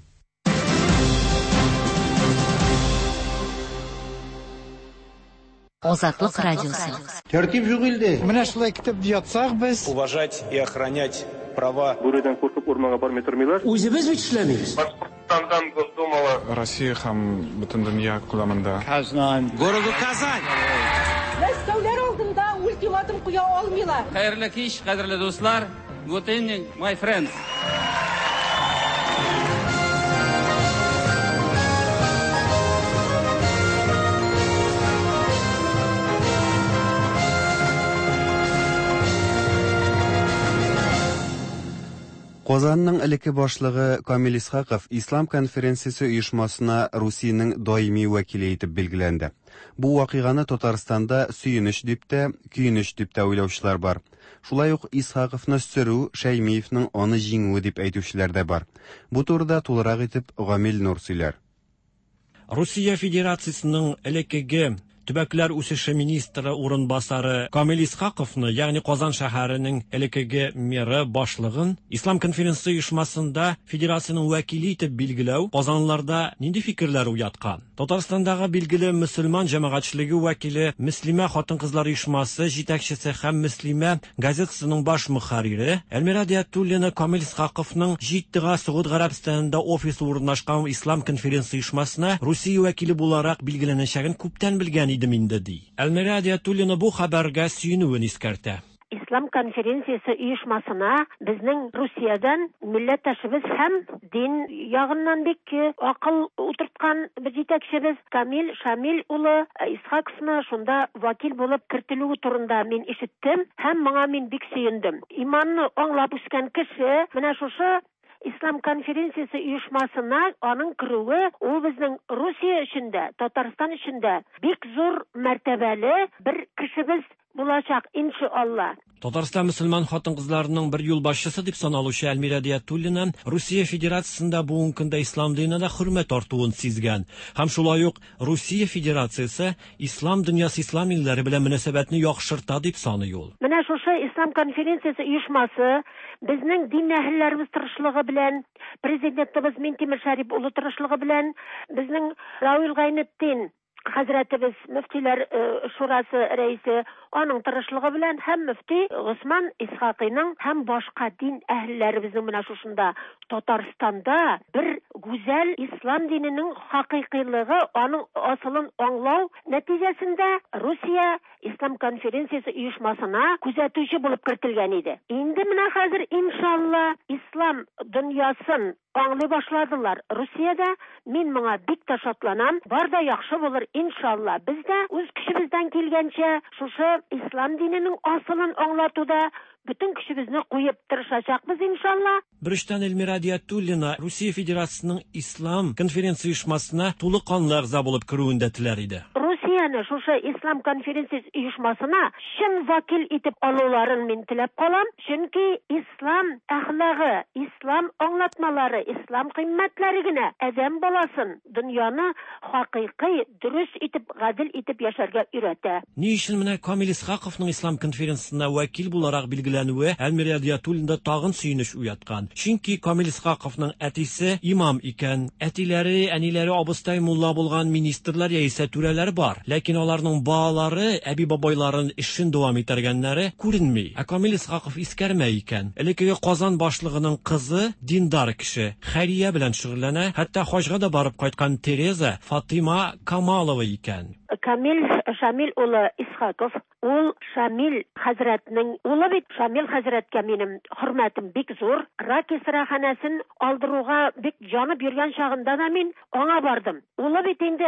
Азатлык радиосы. Тәртип юк инде. Менә шулай китеп ятсак без. Уважать и охранять права. Бүредән куркып урманга бармый тормыйлар. Үзебез бит эшләмибез. Башкортстандан Госдумала. Россия һәм бөтен дөнья күләмендә. Казан. Городу Казань. Мәскәүләр алдында ультиматум куя алмыйлар. Хәерле кич, кадерле дуслар. Good evening, my friends. Казанның элекке башлыгы Камил Исхаков Ислам конференциясе оешмасына Русиянең даими вәкиле итеп билгеләнде. Бу вакыйганы Татарстанда сөенеч дип тә, көенеч дип тә уйлаучылар бар. Шулай ук Исхаковны сөрү Шәймиевнең аны җиңүе дип әйтүчеләр дә бар. Бу турыда тулырак итеп Гамил Нур сөйләр. Русия Федерациясының элеккеге Төбәкләр үсеше министры урынбасары Камил Исхаковны, ягъни Казан шәһәренең элеккеге меры башлыгын Ислам конференциясе оешмасында федерациянең вәкиле итеп билгеләү Казанларда нинди фикерләр уяткан? Татарстандагы билгеле мөселман җәмәгатьчелеге вәкиле Мөслимә хатын-кызлар оешмасы җитәкчесе һәм Мөслимә газетасының баш мөхәррире Әлмира Диятуллина Камил Исхаковның Җиттига Сауд Гарәбстанында офисы урнашкан Ислам конференциясе оешмасына Русия вәкиле буларак билгеләнәчәген күптән белгән идем инде ди. Әлмира Диятуллина бу хәбәргә сөенүен искәртә. Ислам конференциясе оешмасына безнең Русиядән милләттәшебез һәм дин ягыннан бик акыл утырткан җитәкчебез Камил Шамил улы Исхаковны шунда вакил булып кертелүе турында мин ишеттем һәм моңа мин бик сөендем. Иманны аңлап үскән кеше менә шушы Ислам конференциясе оешмасына аның кируе ул безнең Русия өчендә, Татарстан өчендә бик зур мәртәбәле бер кешебез булачак иншалла. Татарстан мөселман хатын-кызларының бер юлбашчысы дип саналучы Әлмира Диятуллина Русия Федерациясында бүгенге көндә ислам диненә хөрмәт артуын сизгән. Һәм шулай ук Русия Федерациясе ислам дөньясы ислам илләре белән мөнәсәбәтне яхшырта дип саный ул. Менә шушы Ислам конференциясе оешмасы безнең дин әһелләребез тырышлыгы белән, президентыбыз Минтимер Шәрип улы тырышлыгы белән, безнең Рауил Гайнетдин Хәзрәтебез мөфтиләр шурасы рәисе аның тырышлыгы белән һәм мөфти Госман Исхакыйның һәм башка дин әһелләребезнең менә шушында Татарстанда бер гүзәл ислам диненең хакыйкыйлыгы, аның асылын аңлау нәтиҗәсендә Русия Ислам конференциясе оешмасына күзәтүче булып кертелгән иде. Инде менә хәзер иншалла ислам дөньясын аңлый башладылар. Русиядә мин моңа бик тә шатланам. Бар да яхшы булыр иншалла. Без дә үз көчебездән килгәнчә шушы ислам диненең асылын аңлатуда bütün gücümüzü koyup tırışacakmız inşallah. Birishtan Elmira Diyatullina Rossiya Federatsiyasining İslam konferensiya uyushmasına to'liq a'zo bo'lib kiruvini tilar edi. Rossiyani şuşa İslam konferensiyasi uyushmasına shin vakil etib olularini men tilab qolam. Chunki İslam ahlog'i, İslam anlatmalari, İslam qiymatlarigina adam bolasın. Dunyoni haqiqiy, durust etib, gadil etib yasharga o'rata. Ni uchun mana Komil Ishakovning İslam konferensiyasida vakil bo'laroq belgilanuvi Elmira Diyatullinda tag'in suyunish uyatgan. Chunki Komil Ishakovning atisi imom ekan, atilari, anilari obustay mulla bo'lgan ministrlar esa turalari bor. Lekin ularning bolalari, abi boboylarining ishini davom ettirganlari ko'rinmay. Komil Ishakov iskarmay ekan. Lekin Qozon boshlig'ining qizi dindor kishi, xayriya bilan shug'ullana, hatto hojga da borib qaytgan Tereza Fatima Kamalova ekan. Kamil Shamil uli Ishakov, ul Shamil Hazratning uli bit. Shamil Hazratga mening hurmatim bek zo'r. Rak istirahanasin oldiruga bek jonib yurgan chog'imda men ona bordim. Uli bit endi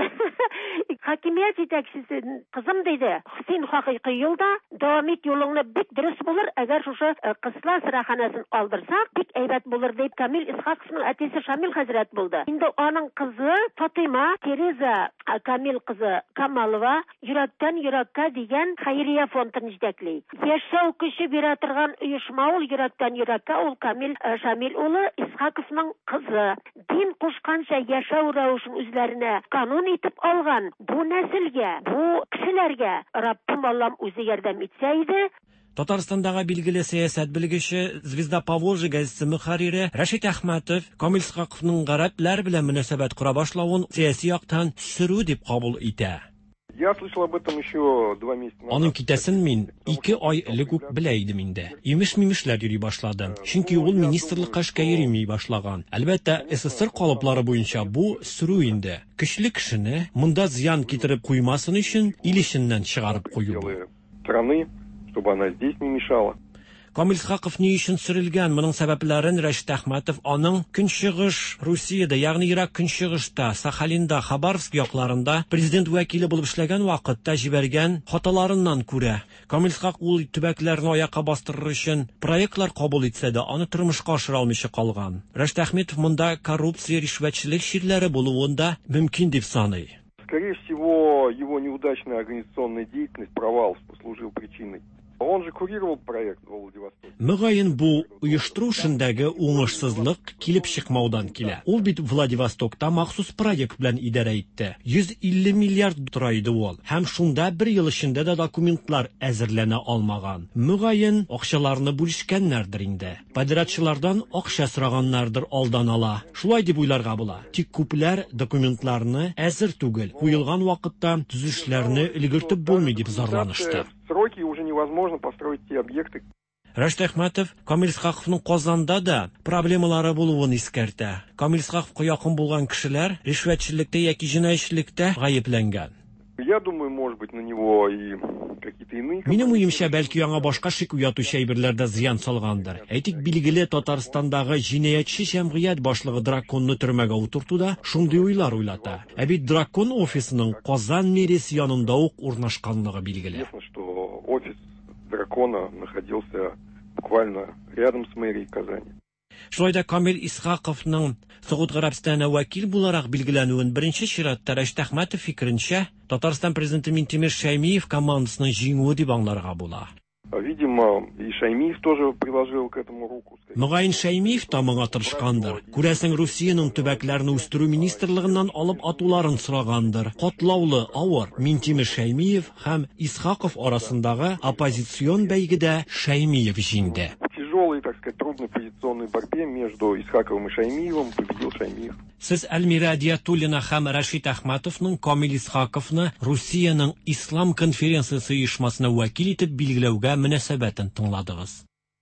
hokimiyat yetakchisi qizim dedi. Sen haqiqiy yo'lda davom et, yo'lingni bek durust bo'lar. Agar o'sha qizlar istirahanasin oldirsak, bek aybat bo'lar deb Kamil Ishakovning atasi Shamil Hazrat bo'ldi. Endi onun qizi Fatima Tereza Kamil qizi Kamalova yurakdan yurakka degan xayriya fondini yetakli. Yashov kishi bera turgan uyushma ul yurakdan yurakka ul Kamil Shamil uli Ishakovning qizi. Din qo'shqancha yashov ravishini o'zlarine qonun etib olgan bu naslga, bu kishilarga Rabbim Alloh o'zi yordam etsa edi. Tataristondagi belgili siyosat bilgichi Zvezda Поволжья gazetasi muharriri Rashid Ahmatov Komil Ishakovning g'arblar bilan munosabat qura boshlashini siyosiy yoqdan suruv deb qabul etadi. Я слышал об этом еще 2 месяца назад. Onun kitasin men 2 oy ilguk bilaydim indi. Yemish-mimishlar yuri boshladim. Chunki ul ministrlikqa ishga yurmay boshlagan. Albatta, SSR qoliplari bo'yicha bu suruv indi. Kuchli kishini munda ziyon keltirib qo'ymasin uchun ilishindan chiqarib qo'yib. Страны, чтобы она здесь не мешала. Komil Ishakov ni uchun surilgan buning sabablarini Rashid Ahmatov onun kunchig'ish Rossiyada, ya'ni Iroq kunchig'ishda, Saxalinda, Xabarovsk yoqlarida prezident vakili bo'lib ishlagan vaqtda jibergan xatolaridan ko'ra, Komil Ishakov ul tubaklarni oyoqqa bostirish uchun proyektlar qabul etsa-da, uni turmushga oshira olmishi qolgan. Rashid Ahmatov munda korrupsiya, rishvatchilik shirlari bo'luvida mumkin deb sanaydi. Скорее всего, его неудачная организационная деятельность, провал послужил причиной. Он же курировал проект в Владивостоке. Мөгаен бу уйыштырушындагы уңышсызлык килеп чыкмаудан килә. Ул бит Владивостокта махсус проект белән идара итте. 150 миллиард турайды ул. Һәм шунда бер ел эчендә дә документлар әзерләнә алмаган. Мөгаен акчаларны бүлешкәннәрдер инде. Подрядчылардан акча сораганнардыр алдан ала. Шулай дип уйларга була. Тик күпләр документларны әзер түгел. Куелган вакытта төзүшләрне өлгертеп булмый дип зарланышты. Сроки уже невозможно построить те объекты. Rashid Ahmatov Komil Ishakovning Qozonda da problemalari bo'luvini eskarta. Komil Ishakovga yaqin bo'lgan kishilar rishvatchilikda yoki jinoyatchilikda g'ayiblangan. Я думаю, может быть, на него и какие-то иные... Минем уйымча, бәлки яңа башка шик уятучы әйберләрдә зыян салгандыр. Әйтик, билгеле Татарстандагы җинаятьче җәмгыять башлыгы Драконны төрмәгә утыртуда шундый уйлар уйлата. Ә бит Дракон офисының Казан мэриясе янында ук урнашканлыгы билгеле. Ясно, что офис Дракона находился буквально рядом с мэрией Казани. Шулайда Комил Исхаковның Сауд Гарабистаны вәкил буларак билгеләнүен беренче чиратта Рашид Ахматов фикеренчә Татарстан президенты Минтимер Шәймиев командасының җиңүе дип аңларга була. Видимо, и Шаймиев тоже приложил к этому руку. Мөгаен Шәймиев та моңа тырышкандыр. Күрәсең, Русиянең төбәкләрне үстерү министрлыгыннан алып атуларын сорагандыр. Катлаулы, авыр Минтимер Шәймиев һәм Исхаков арасындагы оппозицион бәйгедә Шәймиев җиңде. Тяжелой, так сказать, трудной позиционной борьбе между Исхаковым и Шаймиевым победил Шаймиев. Сез Элмира Дiyatullina һәм Рашид Ахматовның Комил Исхаковны Русиянең Ислам конференциясе оешмасына вәкил итеп билгеләүгә мөнәсәбәтен тыңладыгыз.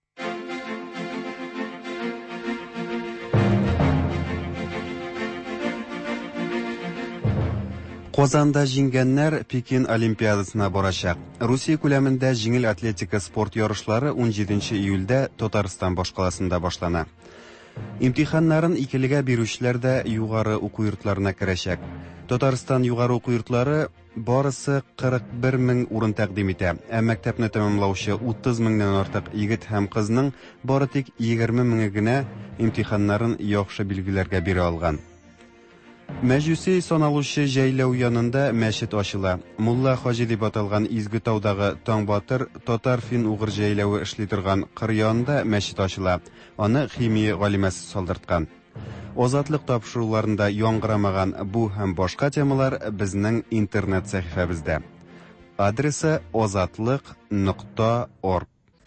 Qozonda җиңгәннәр Пекин Олимпиадасына барачак. Русия күләмендә җиңел атлетика спорт ярышлары 17 июльдә Татарстан башкаласында башлана. Имтиханнарын икелегә бирүчеләр дә югары уку йортларына керәчәк. Татарстан югары уку йортлары барысы 41 мең урын тәкъдим итә. Мәктәпне тәмамлаучы 30 меңнән артык егет һәм кызның бары тик 20 меңе генә имтиханнарын яхшы билгеләргә бирә алган. Мәҗүси саналучы җәйләү янында мәчет ачыла. Мулла Хаҗи дип аталган Изге таудағы Таңбатыр татар-фин-угыр җәйләве эшли торган кыр янында мәчет ачыла. Аны химия галимәсе салдырткан. Азатлык тапшыруларында яңгырамаган бу һәм башка темалар безнең интернет сәхифәбездә. Адресы azatliq.org.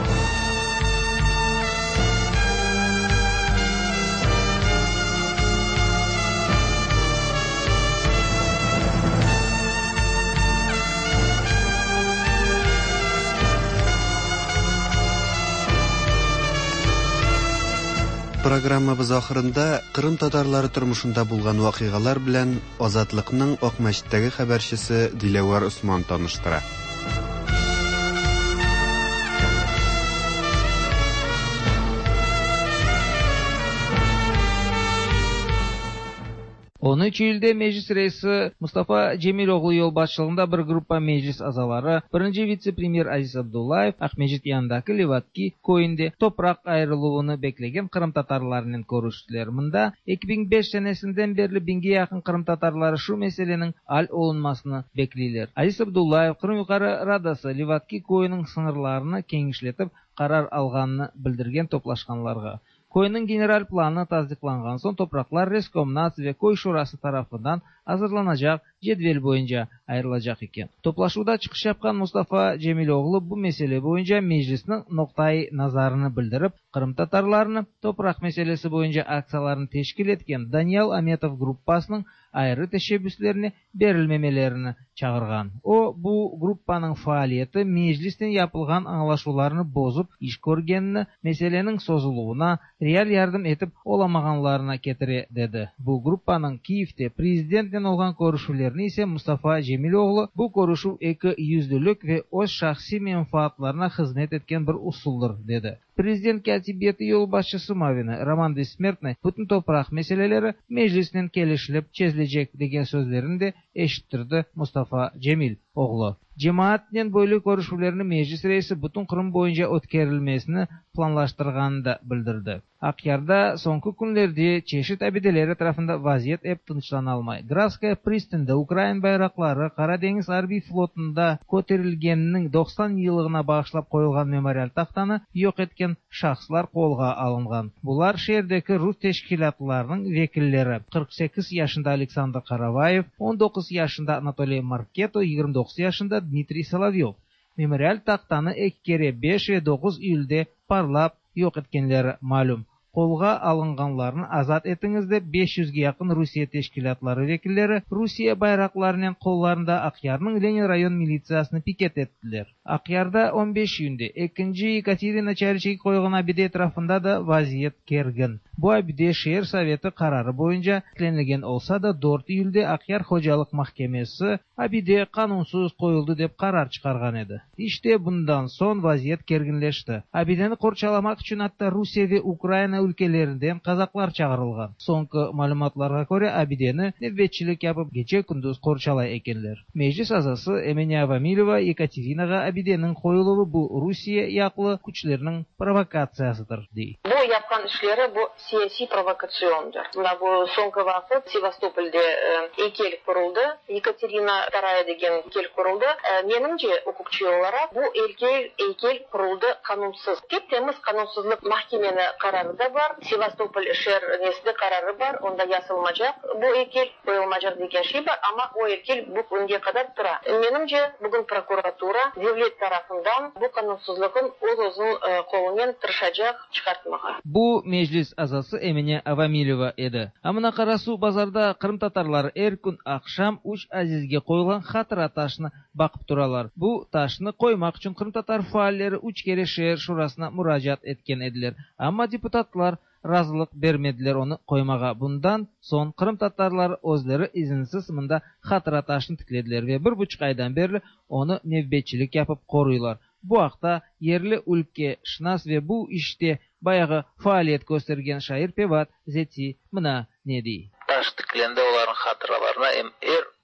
Программабыз ахырында Кырым татарлары тормышында булган вакыйгалар белән Азатлыкның Ак мәчеттәге хәбәрчесе Диләвар Усман таныштыра. Оны чилде мeclis reisi Mustafa Cemiloğlu yol başçılığında bir gruppa meclis azaları, birinci vitse-premier Aziz Abdullayev, Akmecit yanındaki Livatki koyunda toprak ayrılığını beklegen Kırım Tatarlarının görüştüler. Mında 2005 senesinden beri binge yakın Kırım Tatarları şu meselenin al olunmasını bekliyorlar. Aziz Abdullayev Kırım Yukarı Radası Livatki koyunun sınırlarını kengişletip karar alganını bildirgen toplaşkanlarga. Koyunun general planı tasdiklanğan son topraklar Reskomnats ve Koy Şurası tarafından hazırlanacak cedvel boyunca ayrılacak iken. Toplaşuda çıkış yapkan Mustafa Cemiloğlu bu mesele boyunca meclisinin noktayı nazarını bildirip, Kırım Tatarlarını toprak meselesi boyunca aksalarını teşkil etken Daniel Ametov gruppasının ayrı teşebbüslerini berilmemelerini çağırgan. O bu gruppanın faaliyeti meclisten yapılgan anlaşmalarını bozup iş görgenini, meselenin sozuluğuna real yardım etip olamağanlarına getire dedi. Bu gruppanın Kiev'te prezidentten olgan görüşülerini ise Mustafa Cemiloğlu bu görüşü iki yüzlülük ve o şahsi menfaatlarına hizmet etken bir usuldur dedi. Prezident katibiyeti yol başçısı mavini Roman Besmertny bütün toprak meseleleri meclisinin kelişilip çözülecek degen sözlerini de eşittirdi Mustafa Cemiloğlu. Cemaatnen boylu görüşmelerini meclis reisi bütün Kırım boyunca ötkerilmesini planlaştırganını da bildirdi. Akyarda sonku günlerde çeşit abideleri tarafında vaziyet hep tınçlanalmay. Graskaya Pristin'de Ukrayna bayrakları Karadeniz Harbi Flotunda koterilgeninin 90 yılına bağışlap koyulgan memorial taxtanı yok etken şahslar kolga alıngan. Bular şehirdeki Rus teşkilatlarının vekilleri 48 yaşında Aleksandr Karavayev, 19 yaşında Anatoly Marketo, 29 yaşında Dmitri Solovyov. Memorial taxtanı ek kere 5 ve 9 iyulde parlap yok etkenleri malum. Kolga alınganlarını azat etinizde 500'ge yakın Rusiya teşkilatları vekilleri Rusiya bayraklarının kollarında Akyar'nın Lenin rayon militsiyasını piket ettiler. Akyar'da 15 günde 2. Yekaterina Çariçeki koygan abide etrafında da vaziyet gergin. Bu abide şehir soveti kararı boyunca eklenilgen olsa da 4 Iyul'de Akyar Hocalık Mahkemesi abide kanunsuz koyuldu dep karar çıkargan edi. İşte bundan son vaziyet gerginleşti. Abideni korçalamak için hatta Rusya ve Ukrayna ülkelerinden kazaklar çağırılgan. Sonki malumatlarga göre abideni nöbetçilik yapıp gece gündüz korçalay ekenler. Meclis azası Emenya Vamilova Yekaterina'ga abidenin koyuluğu bu Rusya yaklı güçlerinin provokasyasıdır deydi. Bu yapkan işleri bu siyasi provokasyondur. Bu sonki vakit Sivastopol'de heykel kuruldu. Yekaterina II degen heykel kuruldu. Menimce hukukçu olarak bu heykel kuruldu kanunsuz. Hep temiz kanunsuzluk mahkemeni kararı da var. Sivastopol şehirnesinde kararı var. Onda yazılmayacak. Bu heykel koyulmayacak degen şey var ama o heykel bu güne kadar tura. Menimce bugün prokuratura devlet tarafından bu kanunsuzluğun uzun kolundan tırışacak çıkartmağa. Bu meclis azası Emine Avamilova edi. Amına karasu bazarda Kırım Tatarları er gün akşam 3 azizge koyulan hatıra taşını bakıp duralar. Bu taşını koymak için Kırım Tatar faalleri 3 kere şehir şurasına müracaat etken ediler. Ama deputatlar razılık vermediler onu koymağa. Bundan son Kırım Tatarları özleri izinsiz mında hatıra taşını tiklediler ve 1,5 aydan beri onu nöbetçilik yapıp koruyular. Bu haqda yerli ülke şınas ve bu işte bayağı faaliyet göstergen şair Pevat Zeti mına ne dey? Taş tiklendi onların hatıralarına er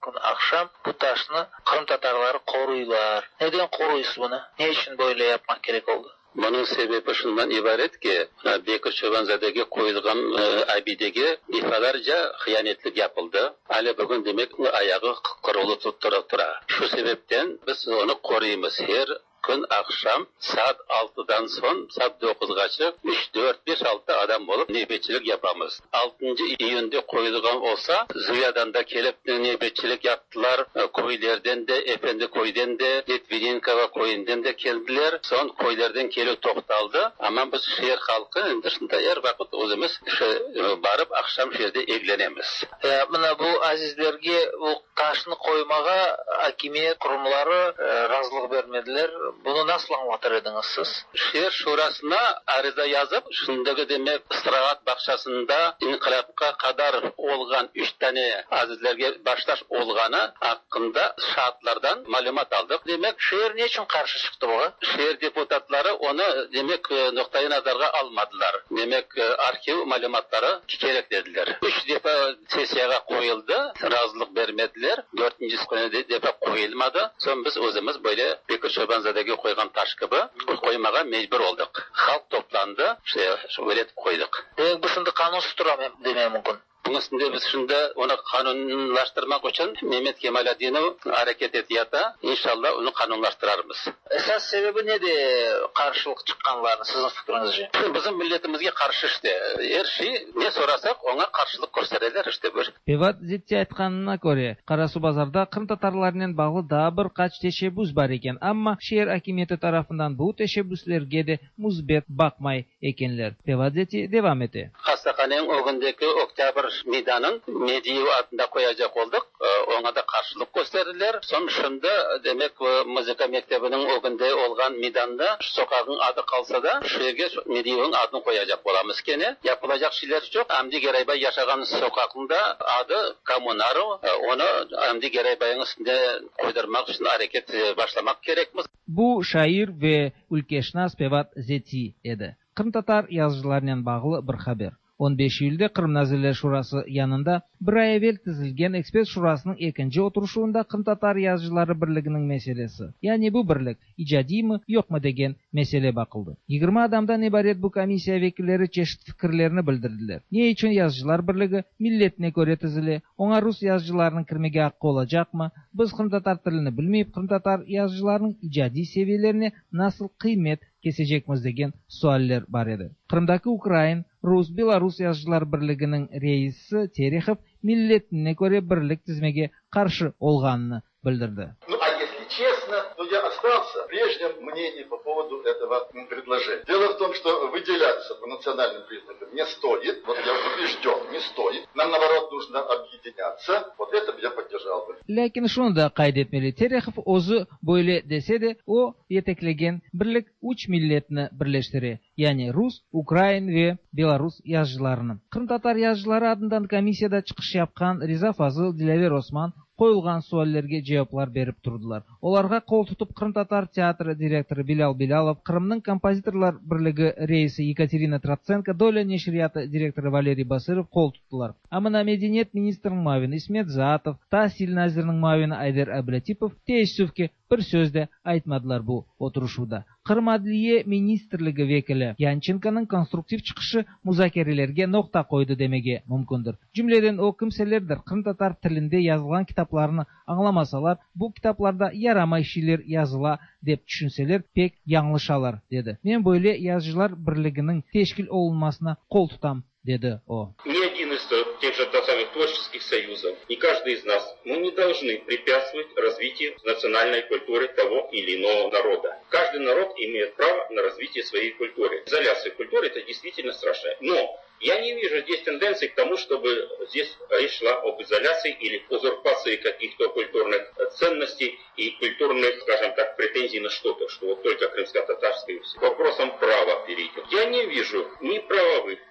Күн акшам bu taşni Kırım tatarlары koruylar. Neden koruysiz bunu? Ne için böyle yapmak gerek oldu? Bunun sebebi şundan ibaretki, Bekir Çobanzade'ge koyulgan abidege defalarca hıyanetlik yapıldı. Ali bugün demek ayağı kırılı tuttura. Şu sebepten biz onu koruyumuz. Her gün akşam saat 6'dan son saat 9'gacha 3, 4, 5, 6 adam olup nöbetçilik yapamız. 6. iyunda koyulgan olsa Züyadan da kelip nöbetçilik yaptılar. Koylardan da, Efendi koydan da, Litvinenkova koyundan da keldiler. Son koylardan kelip toxtaldı. Ama biz şehir halkı dışında her vakit özümüz barıp akşam şehirde evlenemiz. Buna bu azizlerge bu taşını koymağa hakimiyet kurumları razılık vermediler. Bunu nasıl anlatır ediniz siz? Şehir şurasına arıza yazıp, şundaki demek istirahat bakşasında inkılapka kadar olgan 3 tane azizlerge başlaş olganı hakkında şartlardan malumat aldık. Demek şehir ne için karşı çıktı bu? Şehir deputatları onu demek noktayı nazarga almadılar. Demek arşiv malumatları gerek dediler. 3 defa sesiyaga koyuldu, razılık vermediler. 4. defa koyulmadı. Son biz özümüz böyle Bekir Çobanzade'ge koygan taş gibi koymağa mecbur olduk. Halk toplandı, böyle koyduk. Bu şimdi kanunsuz duramam demeye mümkün. Bunun üstünde biz şimdi onu kanunlaştırmak için Mehmet Kemal Adinov hareket etiyata inşallah onu kanunlaştırarız. Esas sebebi ne de karşılık çıkanların sizin fikrinizce? Bizim milletimizge karşı işte. Her şey ne sorasak ona karşılık gösterirler işte bir. Pevat Zetsi aytkanına göre Karasu Bazarda Kırım tatarlarının bağlı daha bir kaç teşebbüs var eken, ama şehir hakimiyeti tarafından bu teşebbüslerge de muzbet bakmay ekenler. Pevat Zetsi devam etti. Hastakhanenin o gündeki Oktyabr meydanın Mediyev adında koyacak olduk. Ona da karşılık gösterdiler. Son şimdi demek müzika mektebinin o günde olgan meydanda sokağın adı kalsa da şu yerge Mediyev'in adını koyacak olamız gene. Yapılacak şeyler çok. Hamdi Geraybay yaşagan sokağında adı Kamunaro. Onu Hamdi Geraybay'ın üstünde koydurmak için hareket başlamak gerekmiz. Bu şair ve ülkeşnas Pevat Zetsi edi. Kırım tatar yazıcılarından bağlı bir haber. 15 iyulda Kırım Nazirler Şurası yanında bir ay evvel tizilgen ekspert şurasının ikinci oturuşunda Kırım Tatar Yazıcıları Birliği'nin meselesi. Yani bu birlik icadi mi yok mu degen mesele bakıldı. 20 adamdan ibaret bu komissiya vekilleri çeşit fikirlerini bildirdiler. Ne için Yazıcılar Birliği milletine göre tizili, ona Rus yazıcılarının kirmege hakkı olacak mı? Biz Kırım Tatar tilini bilmeyip Kırım Tatar yazıcılarının icadi seviyelerini nasıl kıymet kesecekmiz degen sualler var edi. Kırımdaki Ukrayn, Rus, Belarus Yazıcılar Birliği'nin reisi Terexov milletine göre birlik tizmege karşı olganını bildirdi. Честно, но я остался в прежнем мнении по поводу этого предложения. Дело в том, что выделяться по национальным признакам не стоит. Вот я убежден, не стоит. Нам, наоборот, нужно объединяться. Вот это я поддержал бы. Lakin şunu da kaydetmeli. Terexov o'zi böyle dese de o yeteklegen birlik 3 milletini birleştiri. Yani Rus, Ukrayn ve Belarus yazıcılarını. Kırım Tatar yazıcıları adından komissiyada çıkış yapkan Riza Fazıl, Dilaver Osman koyulgan suallerge cevaplar berip turdular. Olarga kol tutup Kırım Tatar Teatrı direktörü Bilal Bilalov, Kırım'nın Kompozitorlar Birliği reisi Yekaterina Tratsenko, Doля Neşriyatı direktörü Valerий Basırov kol tuttular. Amına Medeniyet Ministrinin muavini İsmet Zatov, Tahsil Nazirinin muavini Ayder Ablatipov teessüfke bir sözde aytmadılar bu oturuşuda. Kırım Adliye Ministerligi vekili Yanchenka'nın konstruktiv çıkışı muzakerelerge nokta koydu demege mümkündür. Cümleden o kimselerdir Kırım Tatar tilinde yazılan kitaplarını anlamasalar, bu kitaplarda yaramay şeyler yazıla dep düşünseler pek yanlışalar dedi. Men böyle Yazıcılar Birliği'nin teşkil olunmasına kol tutam dedi o. Ни один из тех же самых творческих союзов, и каждый из нас, мы не должны препятствовать развитию национальной культуры того или иного народа. Каждый народ имеет право на развитие своей культуры. Изоляция культуры – это действительно страшно. Но я не вижу здесь тенденции к тому, чтобы здесь речь шла об изоляции или узурпации каких-то культурных ценностей и культурных, скажем так, претензий на что-то, что вот только крымско-татарское и все. Вопросом права перейдем. Я не вижу ни правовых,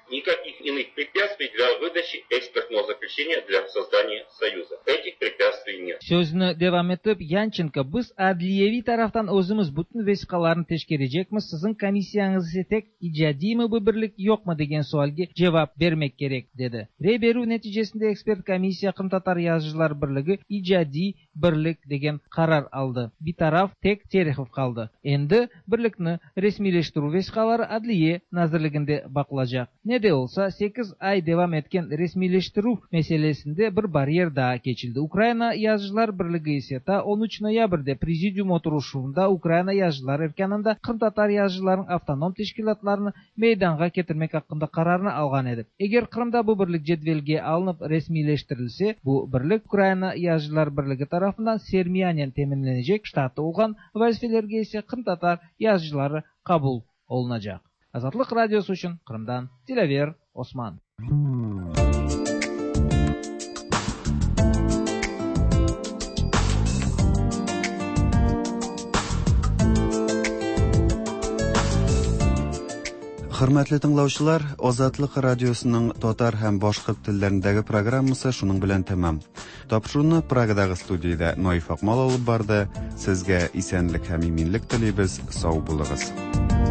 никаких иных препятствий для выдачи экспертного заключения для создания Союза. Этих препятствий нет. Sözünü devam etip Yanченко, biz adliyevi taraftan özümüz bütün vesikalarını teşkirecekmiz. Sizin komissiyanız ise tek icadi mi bu birlik yok mu degen sualga cevap vermek gerek dedi. Reberu neticesinde ekspert komissiya Kırım Tatar Yazıcılar Birligi icadi birlik degen karar aldı. Bir taraf tek Terexov kaldı. Endi birlikni resmileştiru vesikalari adliye nazirliginde bakılacak. Ne de olsa 8 ay devam etken resmileştiru meselesinde bir bariyer daha geçildi. Ukrayna Yazıcılar Birligi ise ta 13 noyabrda prezidium oturuşunda Ukrayna Yazıcılar erkanında Kırım Tatar Yazıcıların avtonom teşkilatlarını meydanga getirmek hakkında kararını algan edi. Eğer Kırımda bu birlik cedvelge alınıp resmileştirilse, bu birlik Ukrayna Yazıcılar Birligi tarafından sermiyanen teminlenecek ştatı olgan vazifelerge ise Kırım Tatar Yazıcıları kabul olunacak. Azatlık Radyosu için Kırım'dan Dilaver Osman. Hörmәтле тыңлаучылар, Азатлык радиосының татар һәм башка телләрендәге программасы шуның белән тәмам. Тапшыруны Прагадагы студиядә Наиф Акмал алып барды. Сезгә исәнлек һәм иминлек телибез. Сау булыгыз.